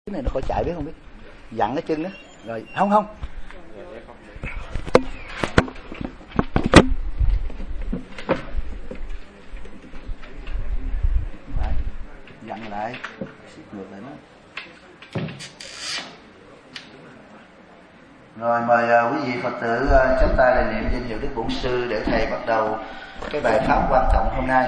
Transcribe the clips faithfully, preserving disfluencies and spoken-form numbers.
Cái này nó khỏi chạy biết không biết, dặn cái chân đó rồi không không phải dặn lại siết ngược lại nó. Rồi mời uh, quý vị Phật tử uh, chắp tay lại niệm danh hiệu Đức Bổn Sư để thầy bắt đầu cái bài pháp quan trọng hôm nay.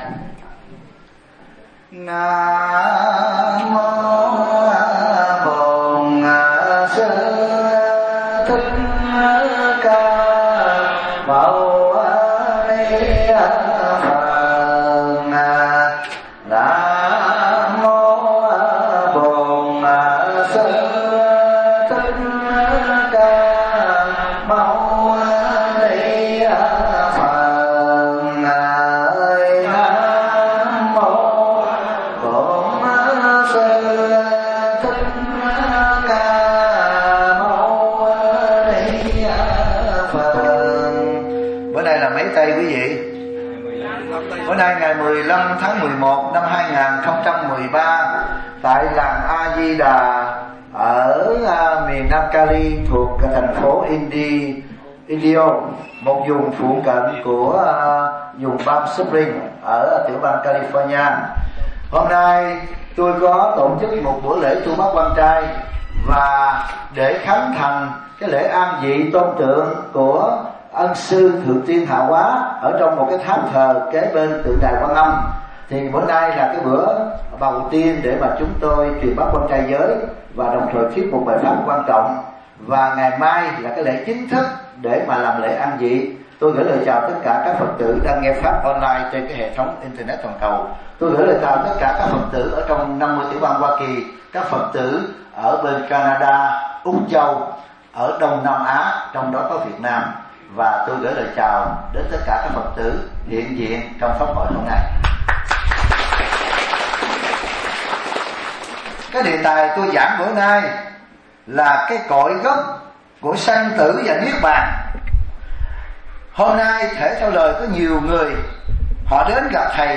Nam mô Bổn Sư Thích Ca Mâu Ni Phật. Nam mô Bổn Sư Thích Ca Mâu Ni Phật. Nam mô Bổn Sư Thích Ca Mâu Ni Phật. Bữa nay là mấy tây quý vị? Bữa nay ngày mười lăm tháng mười một năm hai nghìn không trăm mười ba tại làng A Di Đà ở uh, miền Nam Cali thuộc uh, thành phố Indi, Indio, một vùng phụ cận của uh, vùng Palm Springs ở tiểu bang California. Hôm nay tôi có tổ chức một buổi lễ tu bát quan trai và để khánh thành cái lễ an vị tôn tượng của ân sư Thượng Tiên Hạ Hóa ở trong một cái tháp thờ kế bên tượng đài Quan Âm. Thì bữa nay là cái bữa đầu tiên để mà chúng tôi truyền bát quan trai giới và đồng thời thuyết một bài pháp quan trọng, và ngày mai là cái lễ chính thức để mà làm lễ an vị. Tôi gửi lời chào tất cả các Phật tử đang nghe pháp online trên cái hệ thống internet toàn cầu. Tôi gửi lời chào tất cả các Phật tử ở trong năm mươi tiểu bang Hoa Kỳ, các Phật tử ở bên Canada, Úc Châu, ở Đông Nam Á, trong đó có Việt Nam. Và tôi gửi lời chào đến tất cả các Phật tử hiện diện trong pháp hội hôm nay. Cái đề tài tôi giảng bữa nay là cái cội gốc của sanh tử và niết bàn. Hôm nay thể theo lời có nhiều người họ đến gặp thầy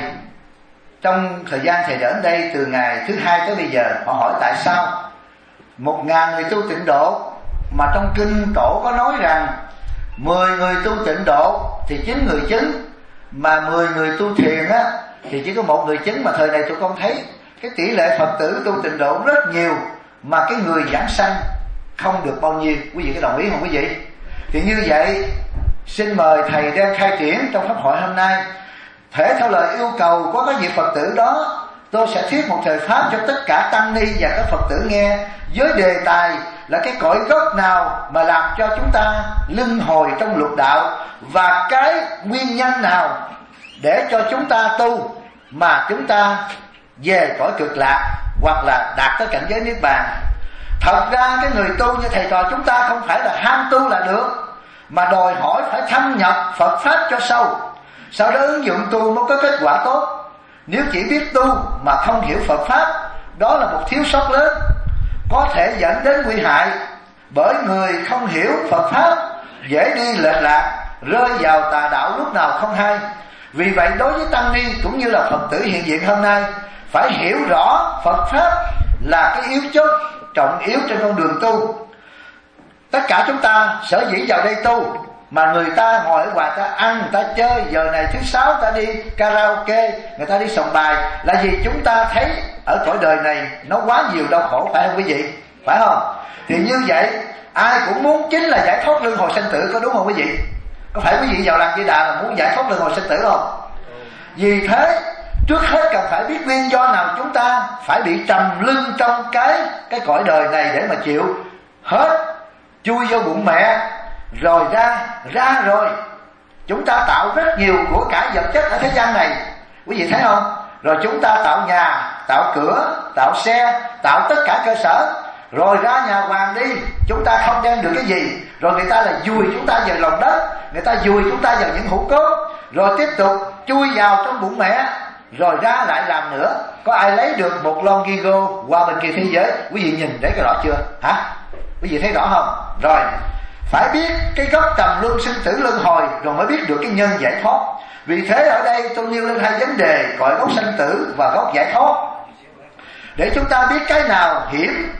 trong thời gian thầy đến đây từ ngày thứ hai tới bây giờ. Họ hỏi tại sao một ngàn người tu tịnh độ mà trong kinh tổ có nói rằng mười người tu tịnh độ thì chín người chứng, mà mười người tu thiền á thì chỉ có một người chứng. Mà thời này tôi không thấy cái tỷ lệ Phật tử tu tịnh độ rất nhiều mà cái người giảng sanh không được bao nhiêu. Quý vị có đồng ý không quý vị? Thì như vậy xin mời thầy đem khai triển trong pháp hội hôm nay. Thể theo lời yêu cầu của các vị Phật tử đó, tôi sẽ thuyết một thời pháp cho tất cả tăng ni và các Phật tử nghe, với đề tài là cái cội gốc nào mà làm cho chúng ta luân hồi trong lục đạo, và cái nguyên nhân nào để cho chúng ta tu mà chúng ta về cõi cực lạc hoặc là đạt tới cảnh giới niết bàn. Thật ra cái người tu như thầy trò chúng ta không phải là ham tu là được, mà đòi hỏi phải thâm nhập Phật pháp cho sâu, sau đó ứng dụng tu mới có kết quả tốt. Nếu chỉ biết tu mà không hiểu Phật pháp, đó là một thiếu sót lớn, có thể dẫn đến nguy hại. Bởi người không hiểu Phật pháp dễ đi lệch lạc, rơi vào tà đạo lúc nào không hay. Vì vậy đối với tăng ni cũng như là Phật tử hiện diện hôm nay, phải hiểu rõ Phật pháp là cái yếu chốt trọng yếu trên con đường tu. Tất cả chúng ta sở dĩ vào đây tu, mà người ta ngồi ở ngoài ta ăn, người ta chơi, giờ này thứ sáu ta đi karaoke, người ta đi sòng bài, là vì chúng ta thấy ở cõi đời này nó quá nhiều đau khổ, phải không quý vị? Phải không? Thì như vậy ai cũng muốn chính là giải thoát luân hồi sanh tử, có đúng không quý vị? Có phải quý vị vào làng Di Đà là muốn giải thoát luân hồi sanh tử không? Vì thế trước hết cần phải biết nguyên do nào chúng ta phải bị trầm lưng trong cái cái cõi đời này để mà chịu hết, chui vô bụng mẹ rồi ra ra rồi chúng ta tạo rất nhiều của cải vật chất ở thế gian này, quý vị thấy không? Rồi chúng ta tạo nhà, tạo cửa, tạo xe, tạo tất cả cơ sở, rồi ra nhà hoàng đi, chúng ta không đem được cái gì, rồi người ta là vùi chúng ta vào lòng đất, người ta vùi chúng ta vào những hũ cốt, rồi tiếp tục chui vào trong bụng mẹ, rồi ra lại làm nữa. Có ai lấy được một lon gigo qua bên kia thế giới? Quý vị nhìn thấy cái rõ chưa hả? Quý vị thấy rõ không? Rồi phải biết cái gốc trầm luân sinh tử luân hồi rồi mới biết được cái nhân giải thoát. Vì thế ở đây tôi nêu lên hai vấn đề: cội gốc sanh tử và gốc giải thoát, để chúng ta biết cái nào hiểm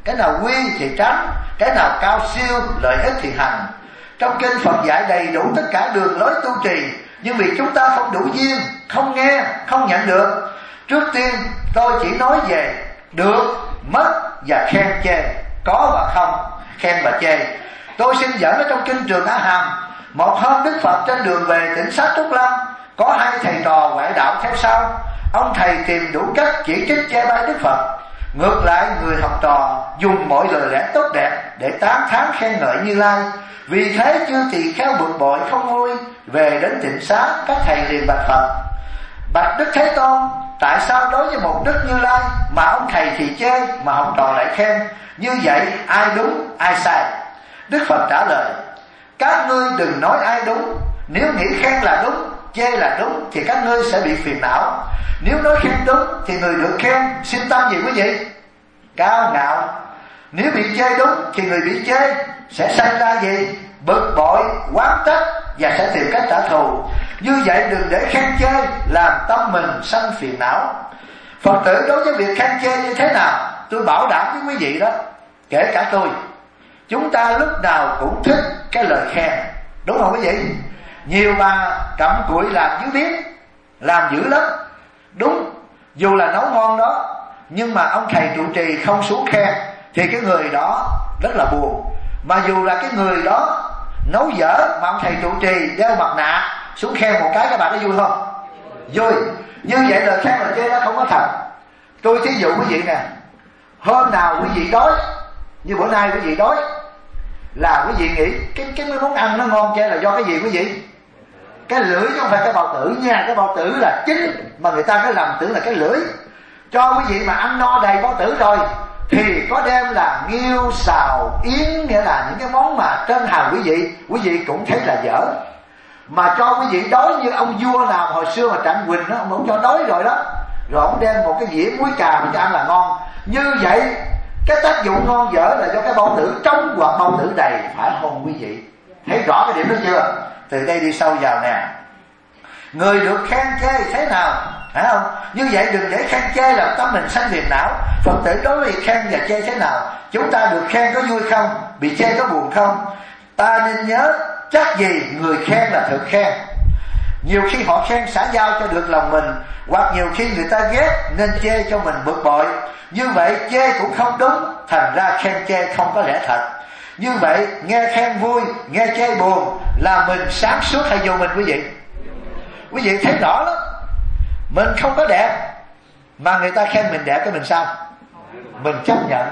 cái nào quy thì tránh, cái nào cao siêu lợi ích thì hành. Trong kinh Phật dạy đầy đủ tất cả đường lối tu trì, nhưng vì chúng ta không đủ duyên, không nghe, không nhận được. Trước tiên tôi chỉ nói về được, mất và khen chê, có và không, khen và chê. Tôi xin dẫn ở trong kinh Trường A Hàm. Một hôm Đức Phật trên đường về tỉnh xá Trúc Lâm, có hai thầy trò ngoại đạo theo sau. Ông thầy tìm đủ cách chỉ trích chê bai Đức Phật, ngược lại người học trò dùng mọi lời lẽ tốt đẹp để tán thán khen ngợi Như Lai. Vì thế chư tỳ kheo bực bội không vui, về đến tịnh xá, các thầy liền bạch Phật: bạch Đức Thế Tôn, tại sao đối với một Đức Như Lai mà ông thầy thì chê, mà học trò lại khen? Như vậy ai đúng ai sai? Đức Phật trả lời: các ngươi đừng nói ai đúng. Nếu nghĩ khen là đúng, chê là đúng thì các ngươi sẽ bị phiền não. Nếu nói khen đúng thì người được khen sinh tâm gì quý vị? Cao ngạo. Nếu bị chê đúng thì người bị chê sẽ sanh ra gì? Bực bội, oán trách và sẽ tìm cách trả thù. Như vậy đừng để khen chê làm tâm mình sanh phiền não. Phật tử đối với việc khen chê như thế nào, tôi bảo đảm với quý vị đó, kể cả tôi, chúng ta lúc nào cũng thích cái lời khen, đúng không quý vị? Nhiều bà cặm cụi làm dữ biết, làm dữ lắm, đúng, dù là nấu ngon đó, nhưng mà ông thầy trụ trì không xuống khen thì cái người đó rất là buồn. Mà dù là cái người đó nấu dở mà ông thầy trụ trì đeo mặt nạ xuống khen một cái, các bạn có vui không? Vui. Như vậy lời khen là chê nó không có thật. Tôi thí dụ quý vị nè, hôm nào quý vị đói, như bữa nay quý vị đói, là quý vị nghĩ cái cái món ăn nó ngon chê là do cái gì quý vị? Cái lưỡi chứ không phải cái bao tử nha. Cái bao tử là chính, mà người ta cứ lầm tưởng là cái lưỡi. Cho quý vị mà ăn no đầy bao tử rồi thì có đem là nghêu, xào, yến, nghĩa là những cái món mà trên hào quý vị, quý vị cũng thấy là dở. Mà cho quý vị đói như ông vua nào hồi xưa mà Trạng Quỳnh đó, ông cũng cho đói rồi đó, rồi ông đem một cái dĩa muối cà mà cho ăn là ngon. Như vậy cái tác dụng ngon dở là do cái bao tử trong hoặc bao tử đầy, phải không quý vị? Thấy rõ cái điểm đó chưa? Từ đây đi sâu vào nè, người được khen chê thế nào, phải không? Như vậy đừng để khen chê làm tâm mình sanh phiền não. Phật tử đối với khen và chê thế nào, chúng ta được khen có vui không, bị chê có buồn không? Ta nên nhớ chắc gì người khen là thực khen. Nhiều khi họ khen xã giao cho được lòng mình, hoặc nhiều khi người ta ghét nên chê cho mình bực bội. Như vậy chê cũng không đúng, thành ra khen chê không có lẽ thật. Như vậy nghe khen vui, nghe chê buồn, là mình sáng suốt hay vô mình quý vị? Quý vị thấy rõ lắm. Mình không có đẹp mà người ta khen mình đẹp, cái mình sao? Mình chấp nhận.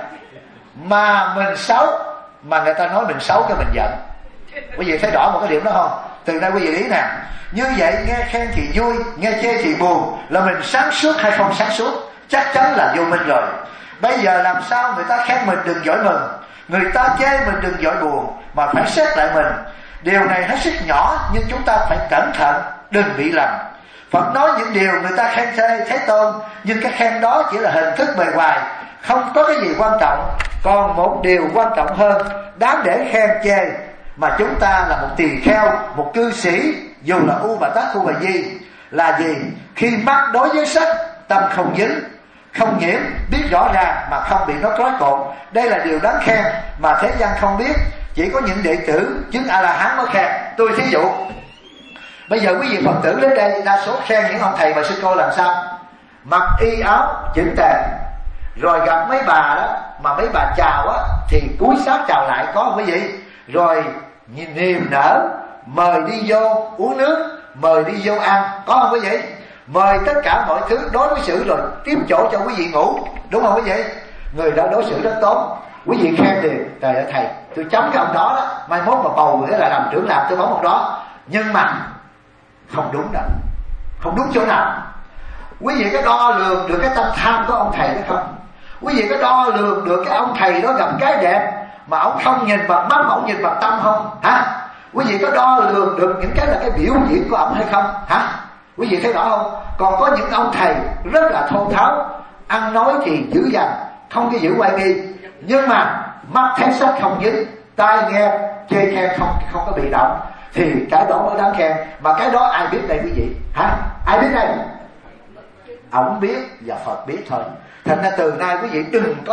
Mà mình xấu mà người ta nói mình xấu, cái mình giận. Quý vị thấy rõ một cái điểm đó không? Từ đây quý vị lý nè. Như vậy nghe khen thì vui, nghe chê thì buồn, là mình sáng suốt hay không sáng suốt? Chắc chắn là vô minh rồi. Bây giờ làm sao người ta khen mình đừng giỏi mừng, người ta chê mình đừng giỏi buồn, mà phải xét lại mình. Điều này hết sức nhỏ nhưng chúng ta phải cẩn thận, đừng bị lầm. Phật nói những điều người ta khen chê Thế Tôn, nhưng cái khen đó chỉ là hình thức bề ngoài, không có cái gì quan trọng. Còn một điều quan trọng hơn, đáng để khen chê mà chúng ta là một tỳ kheo, một cư sĩ, dù là U Bà Tát Khu Bà Di, là gì? Khi mắt đối với sắc, tâm không dính, không nhiễm, biết rõ ràng mà không bị nó trói cột. Đây là điều đáng khen mà thế gian không biết, chỉ có những đệ tử chứng A-la-hán mới khen. Tôi thí dụ, bây giờ quý vị Phật tử đến đây đa số khen những ông thầy và sư cô làm sao? Mặc y áo chỉnh tề, rồi gặp mấy bà đó mà mấy bà chào á thì cúi sát chào lại, có không quý vị? Rồi nhìn niềm nở mời đi vô uống nước, mời đi vô ăn, có không quý vị? Mời tất cả mọi thứ đối với xử, rồi tiếp chỗ cho quý vị ngủ, đúng không quý vị? Người đó đối xử rất tốt, quý vị khen liền, trời ơi thầy, tôi chống cái ông đó đó, mai mốt mà bầu người là làm trưởng làm tôi bóng ông đó. Nhưng mà không đúng đâu, không đúng chỗ nào. Quý vị có đo lường được cái tâm tham của ông thầy đó không? Quý vị có đo lường được cái ông thầy đó gặp cái đẹp mà ông không nhìn bằng mắt mà ông nhìn bằng tâm không? Hả? Quý vị có đo lường được những cái là cái biểu diễn của ông hay không? Hả? Quý vị thấy rõ không? Còn có những ông thầy rất là thô tháo, ăn nói thì dữ dằn, không có giữ oai nghi, nhưng mà mắt thấy sắc không dính, tai nghe chê khen không không có bị động, thì cái đó mới đáng khen. Mà cái đó ai biết đây quý vị? Hả? Ai biết đây? Ông biết và Phật biết thôi. Thành ra từ nay quý vị đừng có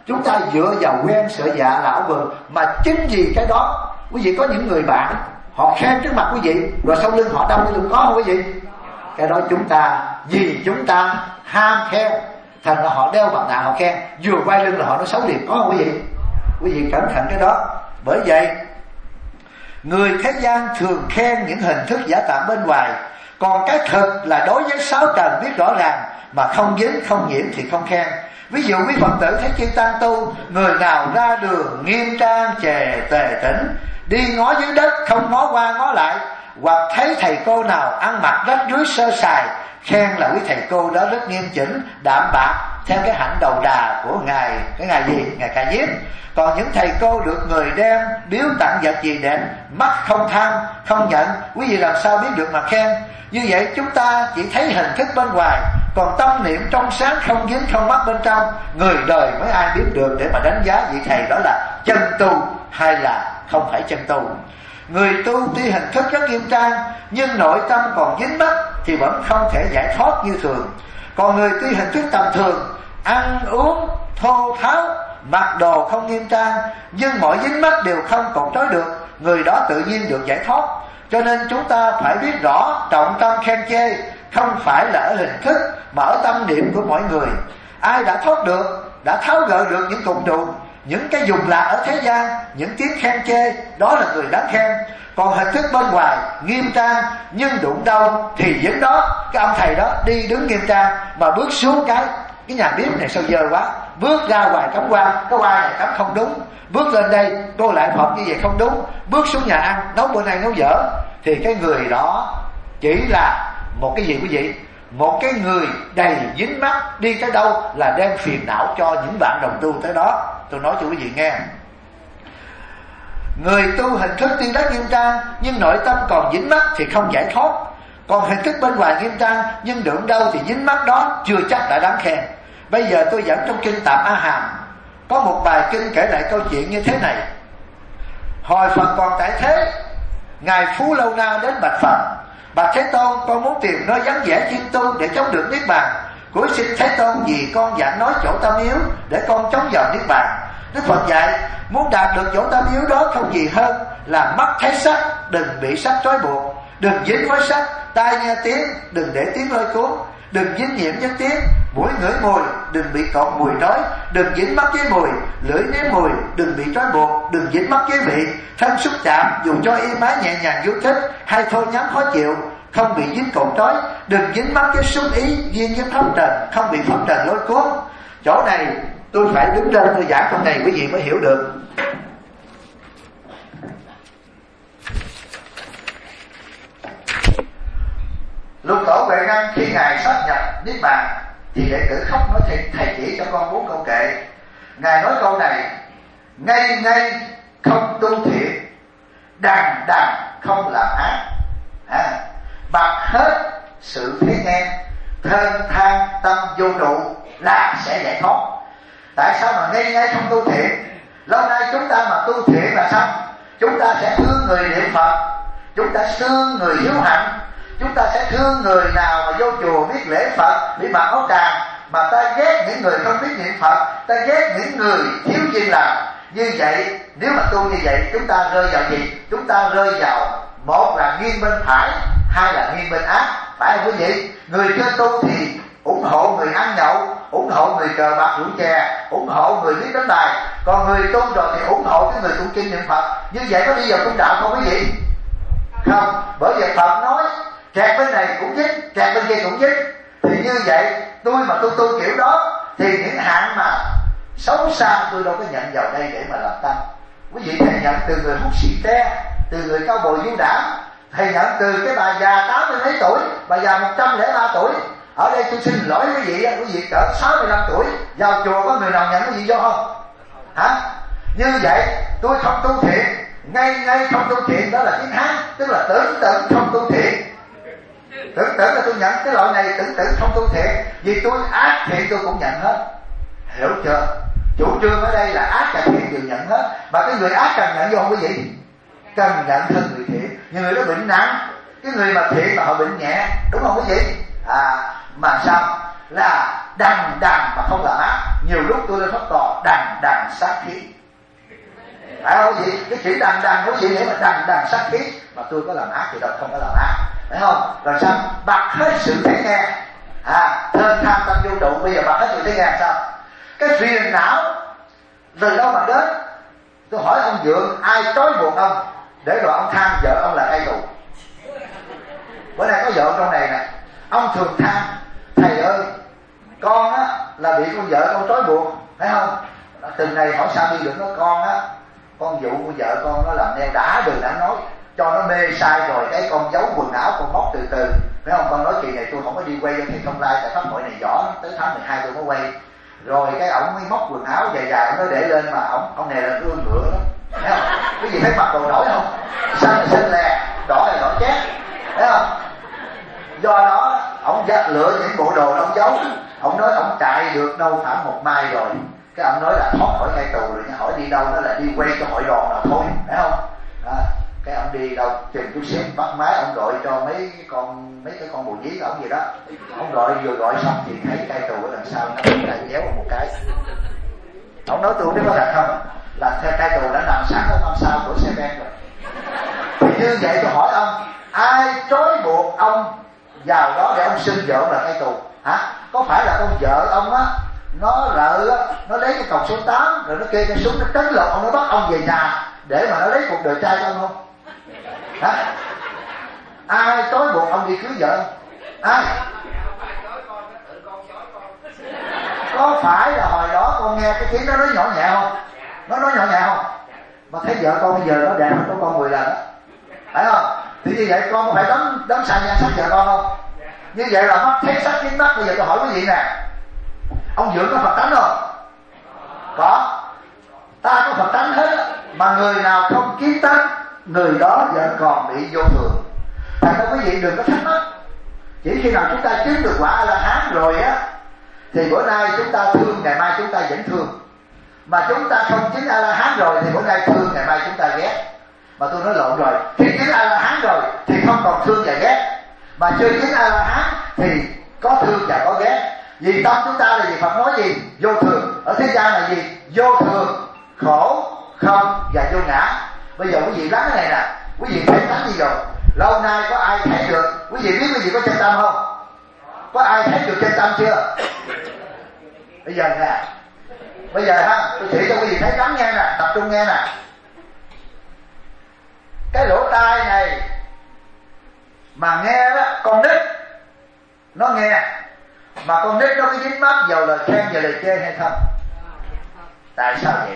chúng ta dựa vào quen sợ dạ lão vườn. Mà chính vì cái đó, quý vị có những người bạn họ khen trước mặt quý vị, rồi sau lưng họ đâm lên, có không quý vị? Cái đó chúng ta, vì chúng ta ham khen, thành ra họ đeo mặt nạ họ khen, vừa quay lưng là họ nói xấu liền, có không quý vị? Quý vị cẩn thận cái đó. Bởi vậy người thế gian thường khen những hình thức giả tạm bên ngoài, còn cái thực là đối với sáu trần biết rõ ràng, mà không dính không nhiễm thì không khen. Ví dụ quý Phật tử thấy chư tăng tu, người nào ra đường nghiêm trang chề tề tỉnh, đi ngó dưới đất không ngó qua ngó lại, hoặc thấy thầy cô nào ăn mặc rách rưới sơ sài, khen là quý thầy cô đó rất nghiêm chỉnh, đạm bạc, theo cái hạnh đầu đà của ngài, cái ngài gì? Ngài Ca Diếp. Còn những thầy cô được người đem biếu tặng vật gì đẹp, mắt không tham không nhận, quý vị làm sao biết được mà khen? Như vậy chúng ta chỉ thấy hình thức bên ngoài, còn tâm niệm trong sáng không dính không mắc bên trong, người đời mới ai biết được để mà đánh giá vị thầy đó là chân tu hay là không phải chân tu. Người tu tuy hình thức rất nghiêm trang, nhưng nội tâm còn dính mắc thì vẫn không thể giải thoát như thường. Còn người tuy hình thức tầm thường, ăn uống thô tháo, mặc đồ không nghiêm trang, nhưng mọi dính mắc đều không cột trói được, người đó tự nhiên được giải thoát. Cho nên chúng ta phải biết rõ trọng tâm khen chê không phải là ở hình thức, mà ở tâm niệm của mọi người. Ai đã thoát được, đã tháo gỡ được những cục trụ, những cái dùng lạc ở thế gian, những tiếng khen chê, đó là người đáng khen. Còn hình thức bên ngoài nghiêm trang, nhưng đụng đâu thì dính đó. Cái ông thầy đó đi đứng nghiêm trang, mà bước xuống cái cái nhà bếp này sao dơ quá, bước ra ngoài cắm qua, cái hoa này cắm không đúng, bước lên đây cô lại Phật như vậy không đúng, bước xuống nhà ăn nấu bữa nay nấu dở, thì cái người đó chỉ là một cái gì quý vị? Một cái người đầy dính mắc, đi tới đâu là đem phiền não cho những bạn đồng tu tới đó. Tôi nói cho quý vị nghe, người tu hình thức tuy rất nghiêm trang, nhưng nội tâm còn dính mắc thì không giải thoát. Còn hình thức bên ngoài nghiêm trang, nhưng đụng đâu thì dính mắc đó chưa chắc đã đáng khen. Bây giờ tôi dẫn trong kinh Tạp A Hàm, có một bài kinh kể lại câu chuyện như thế này. Hồi Phật còn tại thế, ngài Phú Lâu Na đến bạch Phật: bạch Thế Tôn, con muốn tìm nơi vắng vẻ chuyên tu để chống được niết bàn. Cuối xin Thế Tôn vì con dặn nói chỗ tâm yếu để con chống vào niết bàn. Đức Phật dạy muốn đạt được chỗ tâm yếu đó không gì hơn là mắt thấy sắc, đừng bị sắc trói buộc, đừng dính với sắc; tai nghe tiếng, đừng để tiếng lôi cuốn, đừng dính nhiễm với tiếng; mũi ngửi mùi, đừng bị cột mùi trói, đừng dính mắc với mùi; lưỡi nếm mùi, đừng bị trói buộc, đừng dính mắc với vị; thân xúc chạm dù cho y mái nhẹ nhàng vui thích, hay thôi nhắm khó chịu, không bị dính cột trói; đừng dính mắc với xúc ý duyên với pháp trần, không bị pháp trần lôi cuốn. Chỗ này tôi phải đứng lên tôi giảng trong này quý vị mới hiểu được. Lục Tổ Huệ Năng khi ngài sắp nhập niết bàn thì đệ tử khóc nói: thầy, thầy chỉ cho con bốn câu kệ. Ngài nói câu này: ngây ngây không tu thiện, đằng đằng không làm ác, à, bạc hết sự thấy nghe, thênh thang tâm vô trụ là sẽ giải thoát. Tại sao mà ngây ngây không tu thiện? Lâu nay chúng ta mà tu thiện là sao? Chúng ta sẽ thương người niệm Phật, chúng ta thương người hiếu hạnh, chúng ta sẽ thương người nào mà vô chùa biết lễ Phật, bị mặc áo tràng, mà ta ghét những người không biết niệm Phật, ta ghét những người thiếu duyên làm. Như vậy, nếu mà tu như vậy, chúng ta rơi vào gì? Chúng ta rơi vào một là nghiêng bên phải, hai là nghiêng bên ác, phải không quý vị? Người chưa tu thì ủng hộ người ăn nhậu, ủng hộ người cờ bạc rượu chè, ủng hộ người biết đánh bài. Còn người tu rồi thì ủng hộ cái người tụng kinh niệm Phật. Như vậy có đi vào trung đạo không quý vị? Không, bởi vì Phật nói kẹt bên này cũng dính, kẹt bên kia cũng dính. Thì như vậy tôi mà tôi tu kiểu đó thì những hạng mà xấu xa tôi đâu có nhận vào đây để mà làm tăng. Quý vị thầy nhận từ người hút xì te, từ người cao bồi du đảng, thầy nhận từ cái bà già tám mươi mấy tuổi, bà già một trăm lẻ ba tuổi. Ở đây tôi xin lỗi quý vị, quý vị cỡ sáu mươi lăm tuổi vào chùa có người nào nhận cái gì vô không? Hả? Như vậy tôi không tu thiện, ngay ngay không tu thiện, đó là tiếng Hán, tức là tưởng tượng không tu thiện. Tưởng tượng là tôi nhận cái loại này, tưởng tượng không tu thiện. Vì tôi ác thiện tôi cũng nhận hết. Hiểu chưa? Chủ trương ở đây là ác và thiện đều nhận hết. Mà cái người ác cần nhận vô không quý vị? Cần nhận hơn người thiện. Nhưng người đó bệnh nặng, cái người mà thiện mà họ bệnh nhẹ, đúng không quý vị? À, mà sao? Là đằng đằng mà không làm ác. Nhiều lúc tôi lên pháp tòa đằng đằng sát khí. Phải không gì? Cái chữ đằng đằng của gì để mà đằng đằng sát khí, mà tôi có làm ác thì đâu, không có làm ác, phải không? Rồi sao bật hết sự thấy nghe, à thơm tham tâm vô trụ, bây giờ bật hết sự thấy nghe sao? Cái phiền não từ đâu mà đến? Tôi hỏi ông Dượng, ai trói buộc ông để rồi ông than vợ ông là cai tù? Bữa nay có vợ trong này nè, ông thường than thầy ơi con á là bị con vợ con trói buộc, phải không? Từng ngày hỏi sao đi được nó con á, con dụ của vợ con nó làm neo đã đường đã nói cho nó mê sai rồi cái con giấu quần áo con móc từ từ, phải không? Con nói kỳ này tôi không có đi quay cho thầy Thông Lai tại pháp hội này rõ lắm, tới tháng mười hai tôi mới quay. Rồi cái ổng mới móc quần áo dài dài ổng nói để lên mà ổng ông này là ương ngựa đó, thấy không? Cái gì thấy mặc đồ nổi không? Xanh là xanh lè, đỏ là đỏ chét, thấy không? Do đó ổng lựa những bộ đồ ông giấu. Ổng nói ổng chạy được đâu khoảng một mai rồi, cái ông nói là thoát khỏi cai tù rồi, hỏi đi đâu, nó là đi quay cho hội đoàn nào thôi, phải không? À, cái ông đi đâu chừng chút xíu bắt máy, ông gọi cho mấy cái con mấy cái con bồ nhí của ông gì đó, ông gọi vừa gọi xong thì thấy cai tù ở đằng sau nó lại déo một cái. Ông nói tôi biết có thật không, là theo cai tù đã nằm sát ở năm sau của xe ben rồi. Thì như vậy tôi hỏi ông, ai trói buộc ông vào đó để ông xin vợ ông là cai tù? Hả? Có phải là con vợ ông á nó rợ á, nó lấy cái còng số tám rồi nó kê cái súng nó trấn lột ông, nó bắt ông về nhà để mà nó lấy cuộc đời trai của ông không? Hả? Ai trói buộc ông đi cưới vợ ông? Ai? Có phải là hồi đó con nghe cái tiếng nó nói nhỏ nhẹ không? Nó nói nhỏ nhẹ không? Mà thấy vợ con bây giờ nó đẹp hơn con mười lần đó, phải không? Thì như vậy con có phải đấm đấm xài nhan sắc vợ con không? Như vậy là mắt thấy sắc kiến mắt. Bây giờ tôi hỏi quý vị nè, ông Dượng có Phật tánh không? Có. Ta có Phật tánh hết, mà người nào không kiến tánh, người đó vẫn còn bị vô thường. Thành ra quý vị đừng có thắc mắc. Chỉ khi nào chúng ta chứng được quả A-la-hán rồi á, thì bữa nay chúng ta thương, ngày mai chúng ta vẫn thương. Mà chúng ta không chứng A-la-hán rồi thì bữa nay thương, ngày mai chúng ta ghét. Mà tôi nói lộn rồi, khi chứng A-la-hán rồi thì không còn thương và ghét. Mà chưa chứng A-la-hán thì có thương và có ghét. Vì tâm chúng ta là gì? Phật nói gì? Vô thường. Ở thế gian là gì? Vô thường, khổ, không và vô ngã. Bây giờ quý vị lắng cái này nè, quý vị thấy tánh gì rồi? Lâu nay có ai thấy được? Quý vị biết quý vị có chân tâm không? Có ai thấy được chân tâm chưa? Bây giờ nè, bây giờ ha, tôi chỉ cho quý vị thấy lắng nghe nè, tập trung nghe nè. Cái lỗ tai này mà nghe đó, con nít nó nghe, mà con nít nó có dính mắc vào lời khen và lời chê hay không? Tại sao vậy?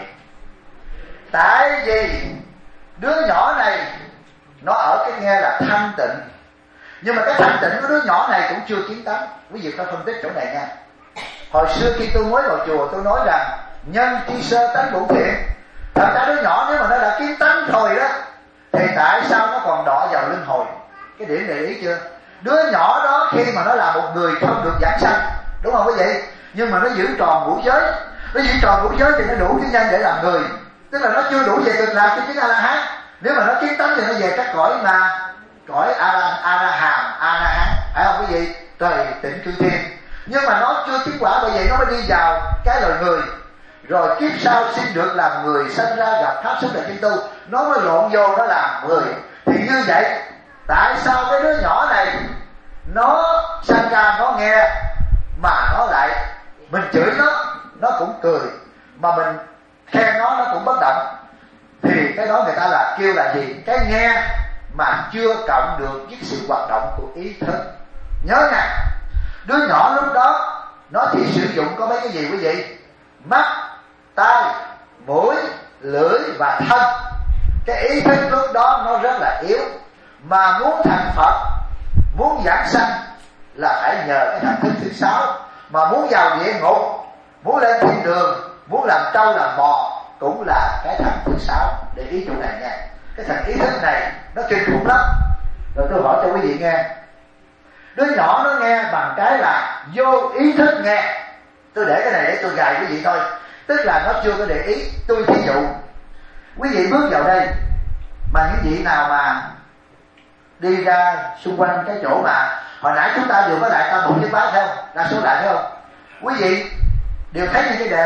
Tại vì đứa nhỏ này nó ở cái nghe là thanh tịnh, nhưng mà cái thanh tịnh của đứa nhỏ này cũng chưa kiến tánh. Quý vị coi phân tích chỗ này nha. Hồi xưa khi tôi mới vào chùa tôi nói rằng nhân chi sơ tánh bổn thiện. Thật ra đứa nhỏ nếu mà nó đã kiến tánh rồi đó, thì tại sao nó còn đọa vào luân hồi? Cái điểm để ý chưa? Đứa nhỏ đó khi mà nó là một người không được giảng sanh, đúng không quý vị? Nhưng mà nó giữ tròn ngũ giới, nó giữ tròn ngũ giới thì nó đủ cái nhân để làm người. Tức là nó chưa đủ về cực lạc cho chứng A-la-hán. Nếu mà nó kiến tánh thì nó về các cõi mà cõi A-la-hàm, A-la-hán, phải không quý vị? Trời tịnh cư thiên. Nhưng mà nó chưa chứng quả, bởi vậy nó mới đi vào cái loài người. Rồi kiếp sau sinh được làm người, sinh ra gặp pháp xuất là chân tu, nó mới lộn vô nó làm người. Thì như vậy, tại sao cái đứa nhỏ này nó sanh ra nó nghe mà nó lại, mình chửi nó nó cũng cười, mà mình khen nó nó cũng bất động? Thì cái đó người ta là kêu là gì? Cái nghe mà chưa cộng được với sự hoạt động của ý thức. Nhớ nè, đứa nhỏ lúc đó nó chỉ sử dụng có mấy cái gì quý vị? Mắt, tai, mũi, lưỡi và thân. Cái ý thức lúc đó nó rất là yếu. Mà muốn thành Phật, muốn giảng sanh là phải nhờ cái thần thức thứ sáu. Mà muốn vào địa ngục, muốn lên thiên đường, muốn làm trâu làm bò cũng là cái thần thứ sáu. Để ý chỗ này nha. Cái thần ý thức này nó kinh khủng lắm. Rồi tôi hỏi cho quý vị nghe, đứa nhỏ nó nghe bằng cái là vô ý thức nghe. Tôi để cái này để tôi gài quý vị thôi. Tức là nó chưa có để ý. Tôi thí dụ, quý vị bước vào đây, mà những vị nào mà đi ra xung quanh cái chỗ mà hồi nãy chúng ta vừa có đại tam bộ chánh bát, thấy không? Đa số đại, thấy không? Quý vị đều thấy những cái đèn,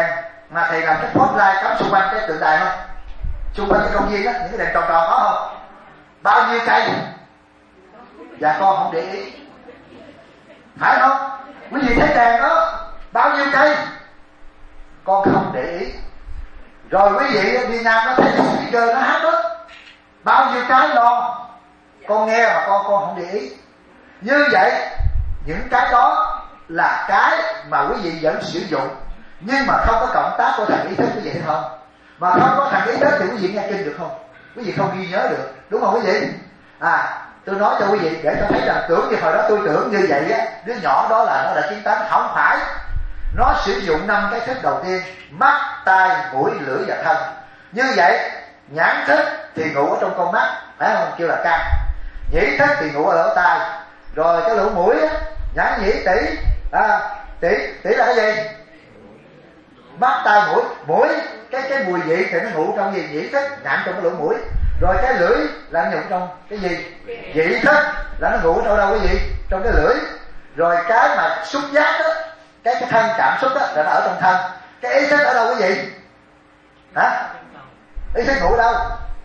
mà thầy làm cái spotlight cắm xung quanh cái tượng đài không? Xung quanh cái công viên đó, những cái đèn tròn tròn có không? Bao nhiêu cây? Dạ con không để ý, phải không? Quý vị thấy đèn đó bao nhiêu cây? Con không để ý. Rồi quý vị đi ngang nó thấy speaker nó hát đó, bao nhiêu cái lo, con nghe mà con con không để ý. Như vậy những cái đó là cái mà quý vị vẫn sử dụng, nhưng mà không có cộng tác của thằng ý thức, quý vị thấy không? Mà không có thằng ý thức thì quý vị nghe kinh được không? Quý vị không ghi nhớ được, đúng không quý vị? À, tôi nói cho quý vị để cho thấy rằng tưởng như hồi đó tôi tưởng như vậy á, đứa nhỏ đó là nó đã chiến thắng. Không phải. Nó sử dụng năm cái thức đầu tiên: mắt, tai, mũi, lưỡi và thân. Như vậy nhãn thức thì ngủ ở trong con mắt, phải không? Kêu là căn. Nhĩ thức thì ngủ ở lỗ tai. Rồi cái lỗ mũi á, nhãn nhĩ tỷ, à, tỷ tỷ là cái gì? Mắt, tai, mũi. Mũi cái cái mùi vị thì nó ngủ trong gì? Nhĩ thức, nhãn trong cái lỗ mũi. Rồi cái lưỡi là nó ngủ trong cái gì? Vị thức là nó ngủ trong đâu quý vị? Trong cái lưỡi. Rồi cái mà xúc giác đó, cái cái thân cảm xúc đó là nó ở trong thân. Cái ý thức ở đâu quý vị? Hả? Ý thức ngủ đâu?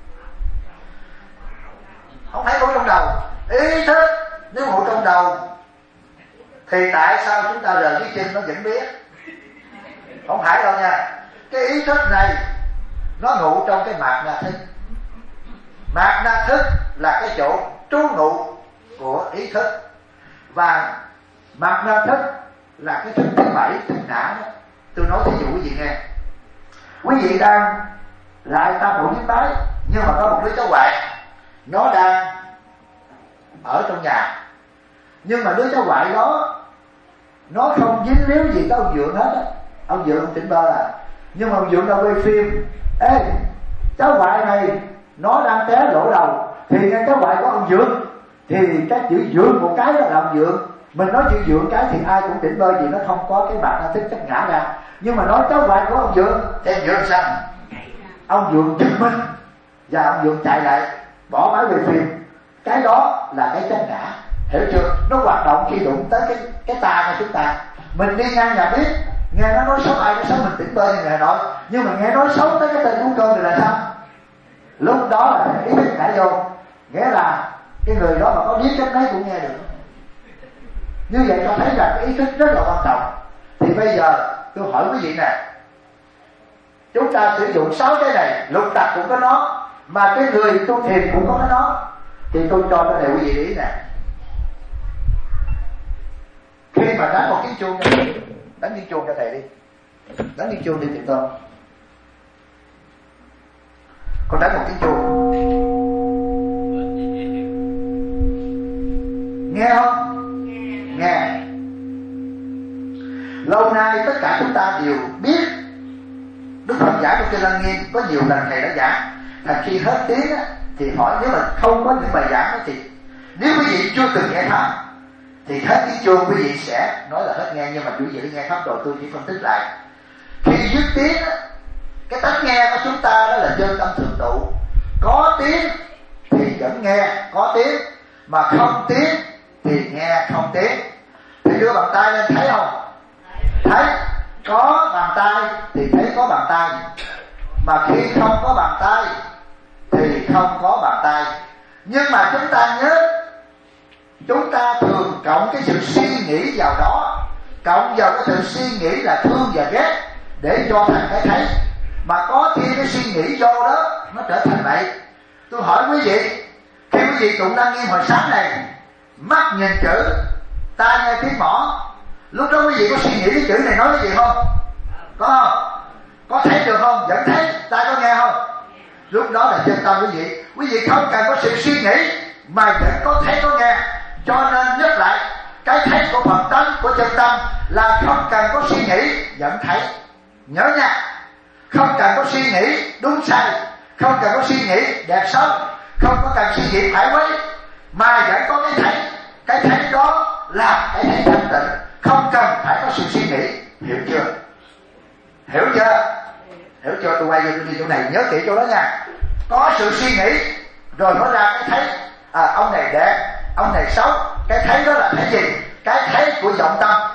Không phải ngủ trong đầu. Ý thức nếu ngủ trong đầu thì tại sao chúng ta rời dưới chân nó vẫn biết? Không phải đâu nha. Cái ý thức này nó ngủ trong cái mạt na thức. Mạt na thức là cái chỗ trú ngụ của ý thức, và mạt na thức là cái thức thứ bảy, thức ngã đó. Tôi nói thí dụ quý vị nghe. Quý vị đang lại tam bộ niết bái, nhưng mà có một đứa cháu ngoại nó đang ở trong nhà, nhưng mà đứa cháu ngoại đó nó không dính líu gì tới ông Dượng hết á. Ông Dượng ông tỉnh bơ à, nhưng mà ông Dượng đâu quay phim: ê, cháu ngoại này nó đang té lỗ đầu, thì nghe cháu ngoại của ông Dượng thì cái chữ Dượng một cái đó là ông Dượng. Mình nói chữ Dượng cái thì ai cũng tỉnh bơ, vì nó không có cái mặt na thức chất ngã ra. Nhưng mà nói cháu ngoại của ông Dượng thì ông Dượng sao? Ông Dượng chứng minh, và ông Dượng chạy lại bỏ máy về phim. Cái đó là cái chất ngã, hiểu chưa? Nó hoạt động khi đụng tới cái cái ta của chúng ta. Mình đi ngang nhà bếp, nghe nó nói xấu ai nói xấu mình tỉnh bơ như người nói, nhưng mà nghe nói xấu tới cái tên của cơm thì là sao? Lúc đó là ý thức ngã vô, nghĩa là cái người đó mà có biết cách đấy cũng nghe được. Như vậy cho thấy rằng cái ý thức rất là quan trọng. Thì bây giờ tôi hỏi quý vị nè, chúng ta sử dụng sáu cái này, lục tập cũng có nó, mà cái người tu thiền cũng có nó. Thì tôi cho cái này quý vị ý nè. Khi mà đánh một tiếng chuông, đánh tiếng chuông cho thầy đi, đánh tiếng chuông đi tìm tôi. Con đánh một tiếng chuông, nghe không? Nghe. Lâu nay tất cả chúng ta đều biết, Đức Phật giải trong Kinh Lăng Nghiêm có nhiều lần thầy đã giảng. Thành khi hết tiếng á, thì hỏi, nếu mà không có những bài giảng đó thì nếu quý vị chưa từng nghe pháp thì hết tiếng chuông quý vị sẽ nói là hết nghe, nhưng mà quý vị đã nghe pháp rồi, tôi chỉ phân tích lại. Khi dứt tiếng á, cái tánh nghe của chúng ta đó là chân tâm thường trụ. Có tiếng thì vẫn nghe có tiếng, mà không tiếng thì nghe không tiếng. Thì đưa bàn tay lên thấy không? Thấy. Có bàn tay thì thấy có bàn tay, mà khi không có bàn tay thì không có bàn tay. Nhưng mà chúng ta nhớ, chúng ta thường cộng cái sự suy nghĩ vào đó, cộng vào cái sự suy nghĩ là thương và ghét để cho thành cái thấy. Mà có thêm cái suy nghĩ vô đó, nó trở thành vậy. Tôi hỏi quý vị, khi quý vị tụng Lăng Nghiêm hồi sáng này, mắt nhìn chữ, tai nghe tiếng mỏ, lúc đó quý vị có suy nghĩ cái chữ này nói cái gì không? Có không? Có thấy được không? Vẫn thấy. Tai có nghe không? Lúc đó là chân tâm quý vị. Quý vị không cần có sự suy nghĩ mà vẫn có thấy có nghe. Cho nên nhắc lại, cái thấy của Phật tánh, của chân tâm là không cần có suy nghĩ vẫn thấy. Nhớ nha, không cần có suy nghĩ đúng sai, không cần có suy nghĩ đẹp xấu, không có cần suy nghĩ phải quấy, mà vẫn có cái thấy. Cái thấy đó là cái thấy thanh tịnh, không cần phải có sự suy nghĩ. Hiểu chưa? Hiểu chưa? Hiểu chưa? Tôi quay vô tôi đi chỗ này, nhớ kỹ chỗ đó nha. Có sự suy nghĩ rồi nó ra cái thấy. À, ông này đẹp, ông này xấu. Cái thấy đó là thấy gì? Cái thấy của vọng tâm.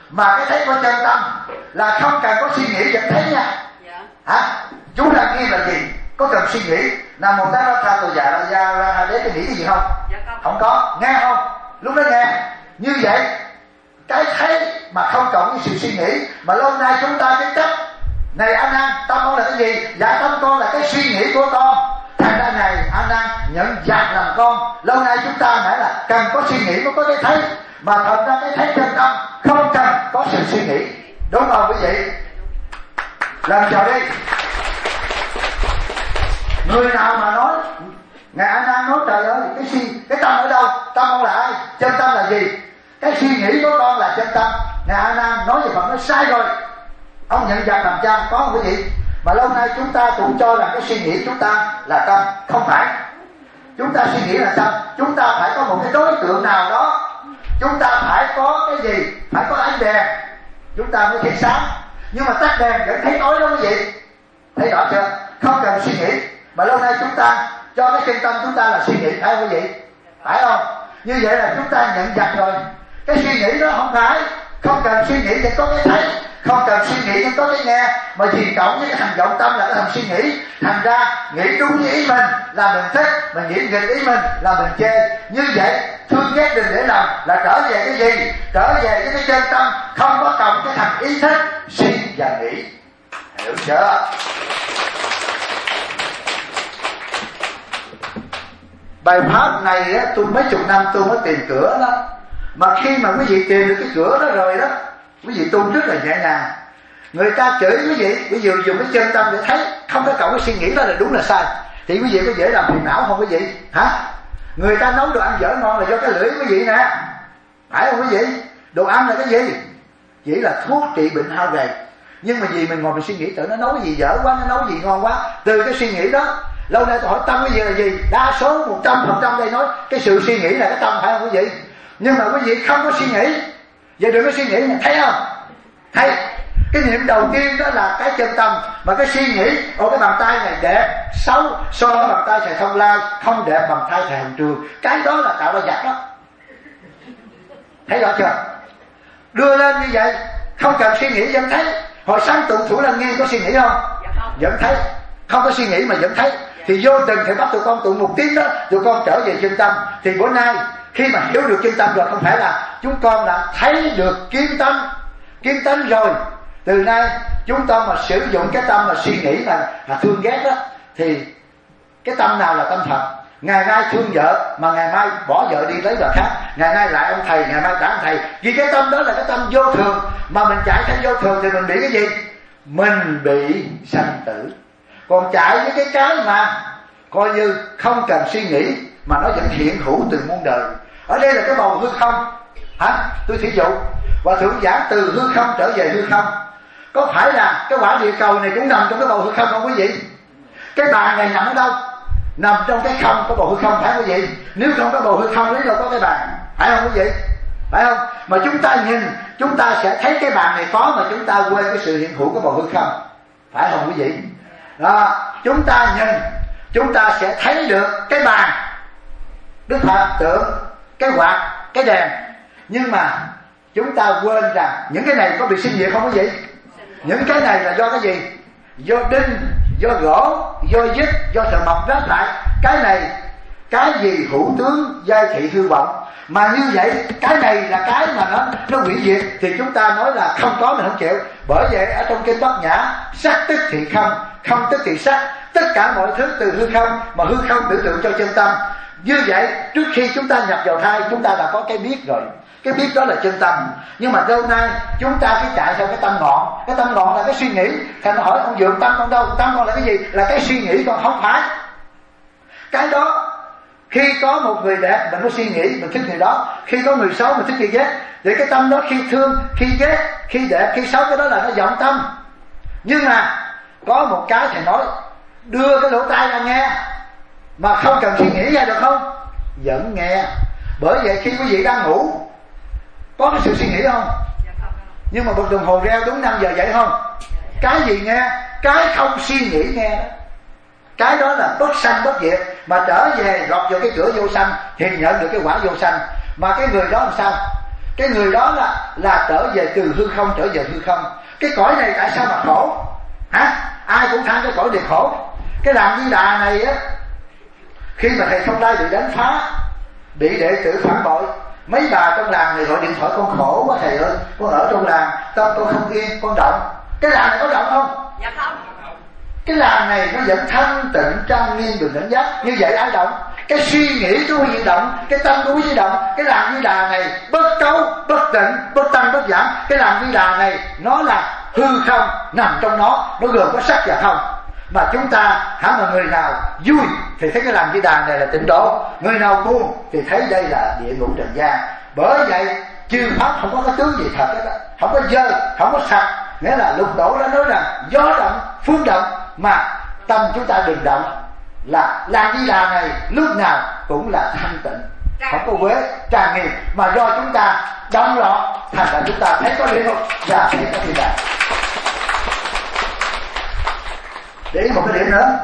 mà cái thấy của chân tâm là không cần có suy nghĩ vẫn thấy nha. Hả? Chú đang nghe là gì? Có cần suy nghĩ Nam Mô Tát Ra Tha Tô Già Ra Gia Ra Ha Đế cái nghĩ cái gì không? Không có. Nghe không? Lúc đó nghe. Như vậy cái thấy mà không cộng với sự suy nghĩ, mà lâu nay chúng ta cái chấp này A Nan, tâm con là cái gì? Dạ tâm con là cái suy nghĩ của con. Thành ra này A Nan nhận dạng làm con. Lâu nay chúng ta phải là cần có suy nghĩ mới có cái thấy, mà thật ra cái thấy chân tâm không cần có sự suy nghĩ. Đúng không quý vị? Làm chào đi. Người nào mà nói Ngài A Nan nói trời ơi cái suy cái tâm ở đâu? Tâm con là ai? Chân tâm là gì? Cái suy nghĩ của con là chân tâm. Ngài A Nan nói về Phật nói sai rồi. Ông nhận dạng làm cha có không quý vị? Mà lâu nay chúng ta cũng cho rằng cái suy nghĩ chúng ta là tâm. Không phải. Chúng ta suy nghĩ là tâm. Chúng ta phải có một cái đối tượng nào đó. Chúng ta phải có cái gì? Phải có ánh đèn chúng ta mới thấy sáng. Nhưng mà tắt đèn vẫn thấy tối đó quý vị. Thấy rõ chưa? Không cần suy nghĩ. Mà lâu nay chúng ta cho cái chân tâm chúng ta là suy nghĩ. Phải không quý vị? Phải không? Như vậy là chúng ta nhận dạng rồi. Cái suy nghĩ đó không phải. Không cần suy nghĩ để có cái thấy, không cần suy nghĩ để có cái nghe, mà chỉ cộng với cái hành động tâm là cái hành suy nghĩ. Thành ra nghĩ đúng với ý mình là mình thích, mà nghĩ nghịch ý mình là mình chê. Như vậy thương ghét đừng để lòng là trở về cái gì? Trở về với cái chân tâm, không có cộng cái thành ý thích, suy và nghĩ. Hiểu chưa? Bài pháp này á, tôi mấy chục năm tôi mới tìm cửa đó. Mà khi mà quý vị tìm được cái cửa đó rồi đó, quý vị tu rất là nhẹ nhàng. Người ta chửi quý vị, quý vị dùng cái chân tâm để thấy, không có cộng cái suy nghĩ đó là đúng là sai, thì quý vị có dễ làm phiền não không quý vị? Hả? Người ta nấu đồ ăn dở ngon là do cái lưỡi quý vị nè, phải không quý vị? Đồ ăn là cái gì? Chỉ là thuốc trị bệnh hao gầy. Nhưng mà vì mình ngồi mình suy nghĩ tự nó nấu cái gì dở quá, nó nấu cái gì ngon quá, từ cái suy nghĩ đó. Lâu nay tôi hỏi tâm cái gì là gì? Đa số một trăm phần trăm đây nói cái sự suy nghĩ là cái tâm, phải không quý vị? Nhưng mà quý vị không có suy nghĩ. Vậy đừng có suy nghĩ, thấy không? Thấy. Cái niệm đầu tiên đó là cái chân tâm. Mà cái suy nghĩ, ồ cái bàn tay này đẹp, xấu, so với bàn tay thầy Thông Lai, không đẹp bằng tay thầy Hồng Trường. Cái đó là tạo ra giặc đó. Thấy rõ chưa? Đưa lên như vậy, không cần suy nghĩ vẫn thấy. Hồi sáng tụng Thủ Lăng Nghiêm có suy nghĩ không? Vẫn thấy. Không có suy nghĩ mà vẫn thấy. Thì vô tình thầy bắt tụi con tụng một tiếng đó, tụi con trở về chân tâm. Thì bữa nay khi mà hiểu được chân tâm rồi, không phải là chúng con đã thấy được kiến tánh, kiến tánh rồi. Từ nay chúng ta mà sử dụng cái tâm mà suy nghĩ là, là thương ghét đó, thì cái tâm nào là tâm thật? Ngày nay thương vợ mà ngày mai bỏ vợ đi lấy vợ khác, ngày nay lại ông thầy, ngày mai trả ông thầy. Vì cái tâm đó là cái tâm vô thường, mà mình chạy theo vô thường thì mình bị cái gì? Mình bị sanh tử. Còn chạy với cái cái mà coi như không cần suy nghĩ mà nó vẫn hiện hữu từ muôn đời. Ở đây là cái bầu hư không. Hả? Tôi thí dụ và thượng giảng từ hư không trở về hư không. Có phải là cái quả địa cầu này cũng nằm trong cái bầu hư không không quý vị? Cái bàn này nằm ở đâu? Nằm trong cái không có bầu hư không, phải không quý vị? Nếu không có bầu hư không lấy đâu có cái bàn, phải không quý vị? Phải không? Mà chúng ta nhìn, chúng ta sẽ thấy cái bàn này có, mà chúng ta quên cái sự hiện hữu của bầu hư không, phải không quý vị? Đó, chúng ta nhìn, chúng ta sẽ thấy được cái bàn, Đức Phật tượng, cái quạt, cái đèn. Nhưng mà chúng ta quên rằng những cái này có bị sinh diệt không quý vị? Những cái này là do cái gì? Do đinh, do gỗ, do dít, do thợ mộc ráp lại. Cái này, cái gì hữu tướng giai thị hư vọng. Mà như vậy cái này là cái mà nó nó hủy diệt, thì chúng ta nói là không có mình không chịu. Bởi vậy ở trong kinh Bát Nhã, sắc tức thì không, không tức thì sắc, tất cả mọi thứ từ hư không, mà hư không biểu tượng cho chân tâm. Như vậy trước khi chúng ta nhập vào thai, chúng ta đã có cái biết rồi. Cái biết đó là chân tâm. Nhưng mà lâu nay chúng ta cứ chạy theo cái tâm ngọn. Cái tâm ngọn là cái suy nghĩ. Thành nó hỏi ông Dượng tâm con đâu? Tâm con là cái gì? Là cái suy nghĩ con, không phải. Cái đó khi có một người đẹp mình có suy nghĩ mình thích người đó, khi có người xấu mình thích người ghét. Để cái tâm đó khi thương, khi ghét, khi đẹp, khi xấu, cái đó là nó vọng tâm. Nhưng mà có một cái thầy nói, đưa cái lỗ tai ra nghe mà không cần suy nghĩ ra được không? Vẫn nghe. Bởi vậy khi quý vị đang ngủ có cái sự suy nghĩ không? Nhưng mà bật đồng hồ reo đúng năm giờ dậy không? Cái gì nghe? Cái không suy nghĩ nghe đó. Cái đó là bất sanh bất diệt. Mà trở về lọt vào cái cửa vô sanh thì nhận được cái quả vô sanh. Mà cái người đó làm sao? cái người đó là là trở về từ hư không trở về hư không. Cái cõi này tại sao mà khổ hả? Ai cũng than cái cõi này khổ. Cái Làng Di Đà này á, khi mà thầy Thông Lai bị đánh phá, bị đệ tử phản bội, mấy bà trong làng này gọi điện thoại: con khổ quá thầy ơi, con ở trong làng tâm con không yên, con động. Cái làng này có động không? Dạ không. Cái làng này nó vẫn thanh tịnh trang nghiêm bình đẳng giác. Như vậy ai động? Cái suy nghĩ của quý vị động, cái tâm của quý vị động. Cái Làng Di Đà này bất cấu, bất tịnh, bất tăng, bất giảm. Cái Làng Di Đà này nó là hư không, nằm trong nó, nó gồm có sắc và không. Mà chúng ta hẳn là người nào vui thì thấy cái Làng Di Đà này là tịnh độ, người nào buồn thì thấy đây là địa ngục trần gian. Bởi vậy chư pháp không có cái tướng gì thật hết, không có dơ, không có sạch. Nghĩa là Lục Tổ đã nói rằng gió động, phương động, mà tâm chúng ta đừng động. Là Làng Di Đà này lúc nào cũng là thanh tịnh, không có quế, tràn nghiêm. Mà do chúng ta động loạn, thành ra chúng ta thấy có địa ngục và thấy có thiên đàng. Để ý một cái điểm nữa,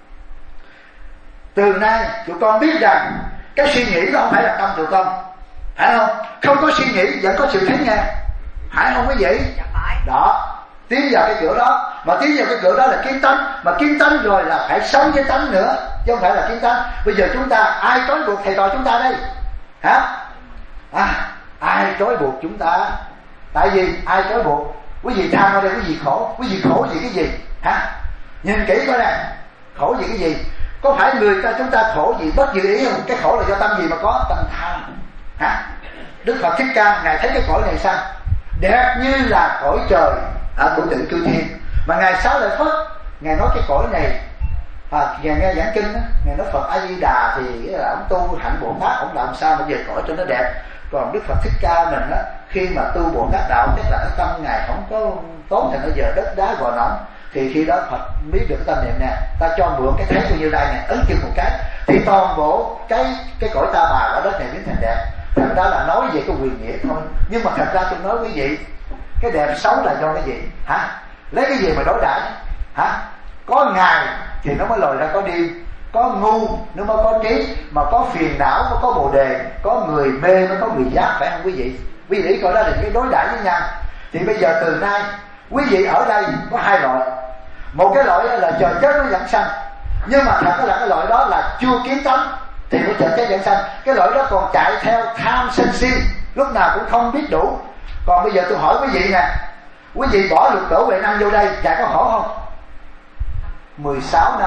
từ nay tụi con biết rằng cái suy nghĩ đó không phải là tâm tụi con, phải không? Không có suy nghĩ vẫn có sự thấy nghe, phải không quý vị? Đó, tiến vào cái cửa đó. Mà tiến vào cái cửa đó là kiến tánh. Mà kiến tánh rồi là phải sống với tánh nữa, chứ không phải là kiến tánh. Bây giờ chúng ta ai trói buộc thầy trò chúng ta đây hả? À, ai trói buộc chúng ta? Tại vì ai trói buộc? Quý vị tham ở đây quý vị khổ. Quý vị khổ vì cái gì hả? Nhìn kỹ coi nè, khổ vì cái gì? Có phải người ta chúng ta khổ vì bất dự ý không? Cái khổ là do tâm gì mà có? Tâm tham hả? Đức Phật Thích Ca ngài thấy cái cõi này sao? Đẹp như là cõi trời ở của tự cư thiên. Mà ngài Xá Lợi Phất ngài nói cái cõi này, à, ngài nghe giảng kinh đó, ngài nói Phật A Di Đà thì là ông tu hạnh Bồ Tát, ông làm sao mà về cõi cho nó đẹp. Còn Đức Phật Thích Ca mình á, khi mà tu Bồ Tát đạo, tức là cái tâm ngài không có tốt thì nó giờ đất đá gò nóng, thì khi đó Phật biết được cái tâm niệm nè, ta cho mượn cái thế của Như Lai này, ấn chân một cái thì toàn bộ cái cái cõi ta bà ở đất này biến thành đẹp. Thật ra là nói về cái quyền nghĩa thôi, nhưng mà thật ra tôi nói quý vị, cái đẹp xấu là do cái gì hả? Lấy cái gì mà đối đãi hả? Có ngài thì nó mới lòi ra có điêu, có ngu nó mới có trí, mà có phiền não mới có bồ đề, có người mê mới có người giác, phải không quý vị? Quý vị coi đó là cái đối đãi với nhau. Thì bây giờ từ nay quý vị ở đây có hai loại. Một cái loại là trời chết nó dẫn sanh, nhưng mà thật là cái loại đó là chưa kiến tánh thì nó trời chết dẫn sanh. Cái loại đó còn chạy theo tham sân si, lúc nào cũng không biết đủ. Còn bây giờ tôi hỏi quý vị nè, quý vị bỏ Lục Tổ Huệ Năng vô đây chạy có khổ không? mười sáu năm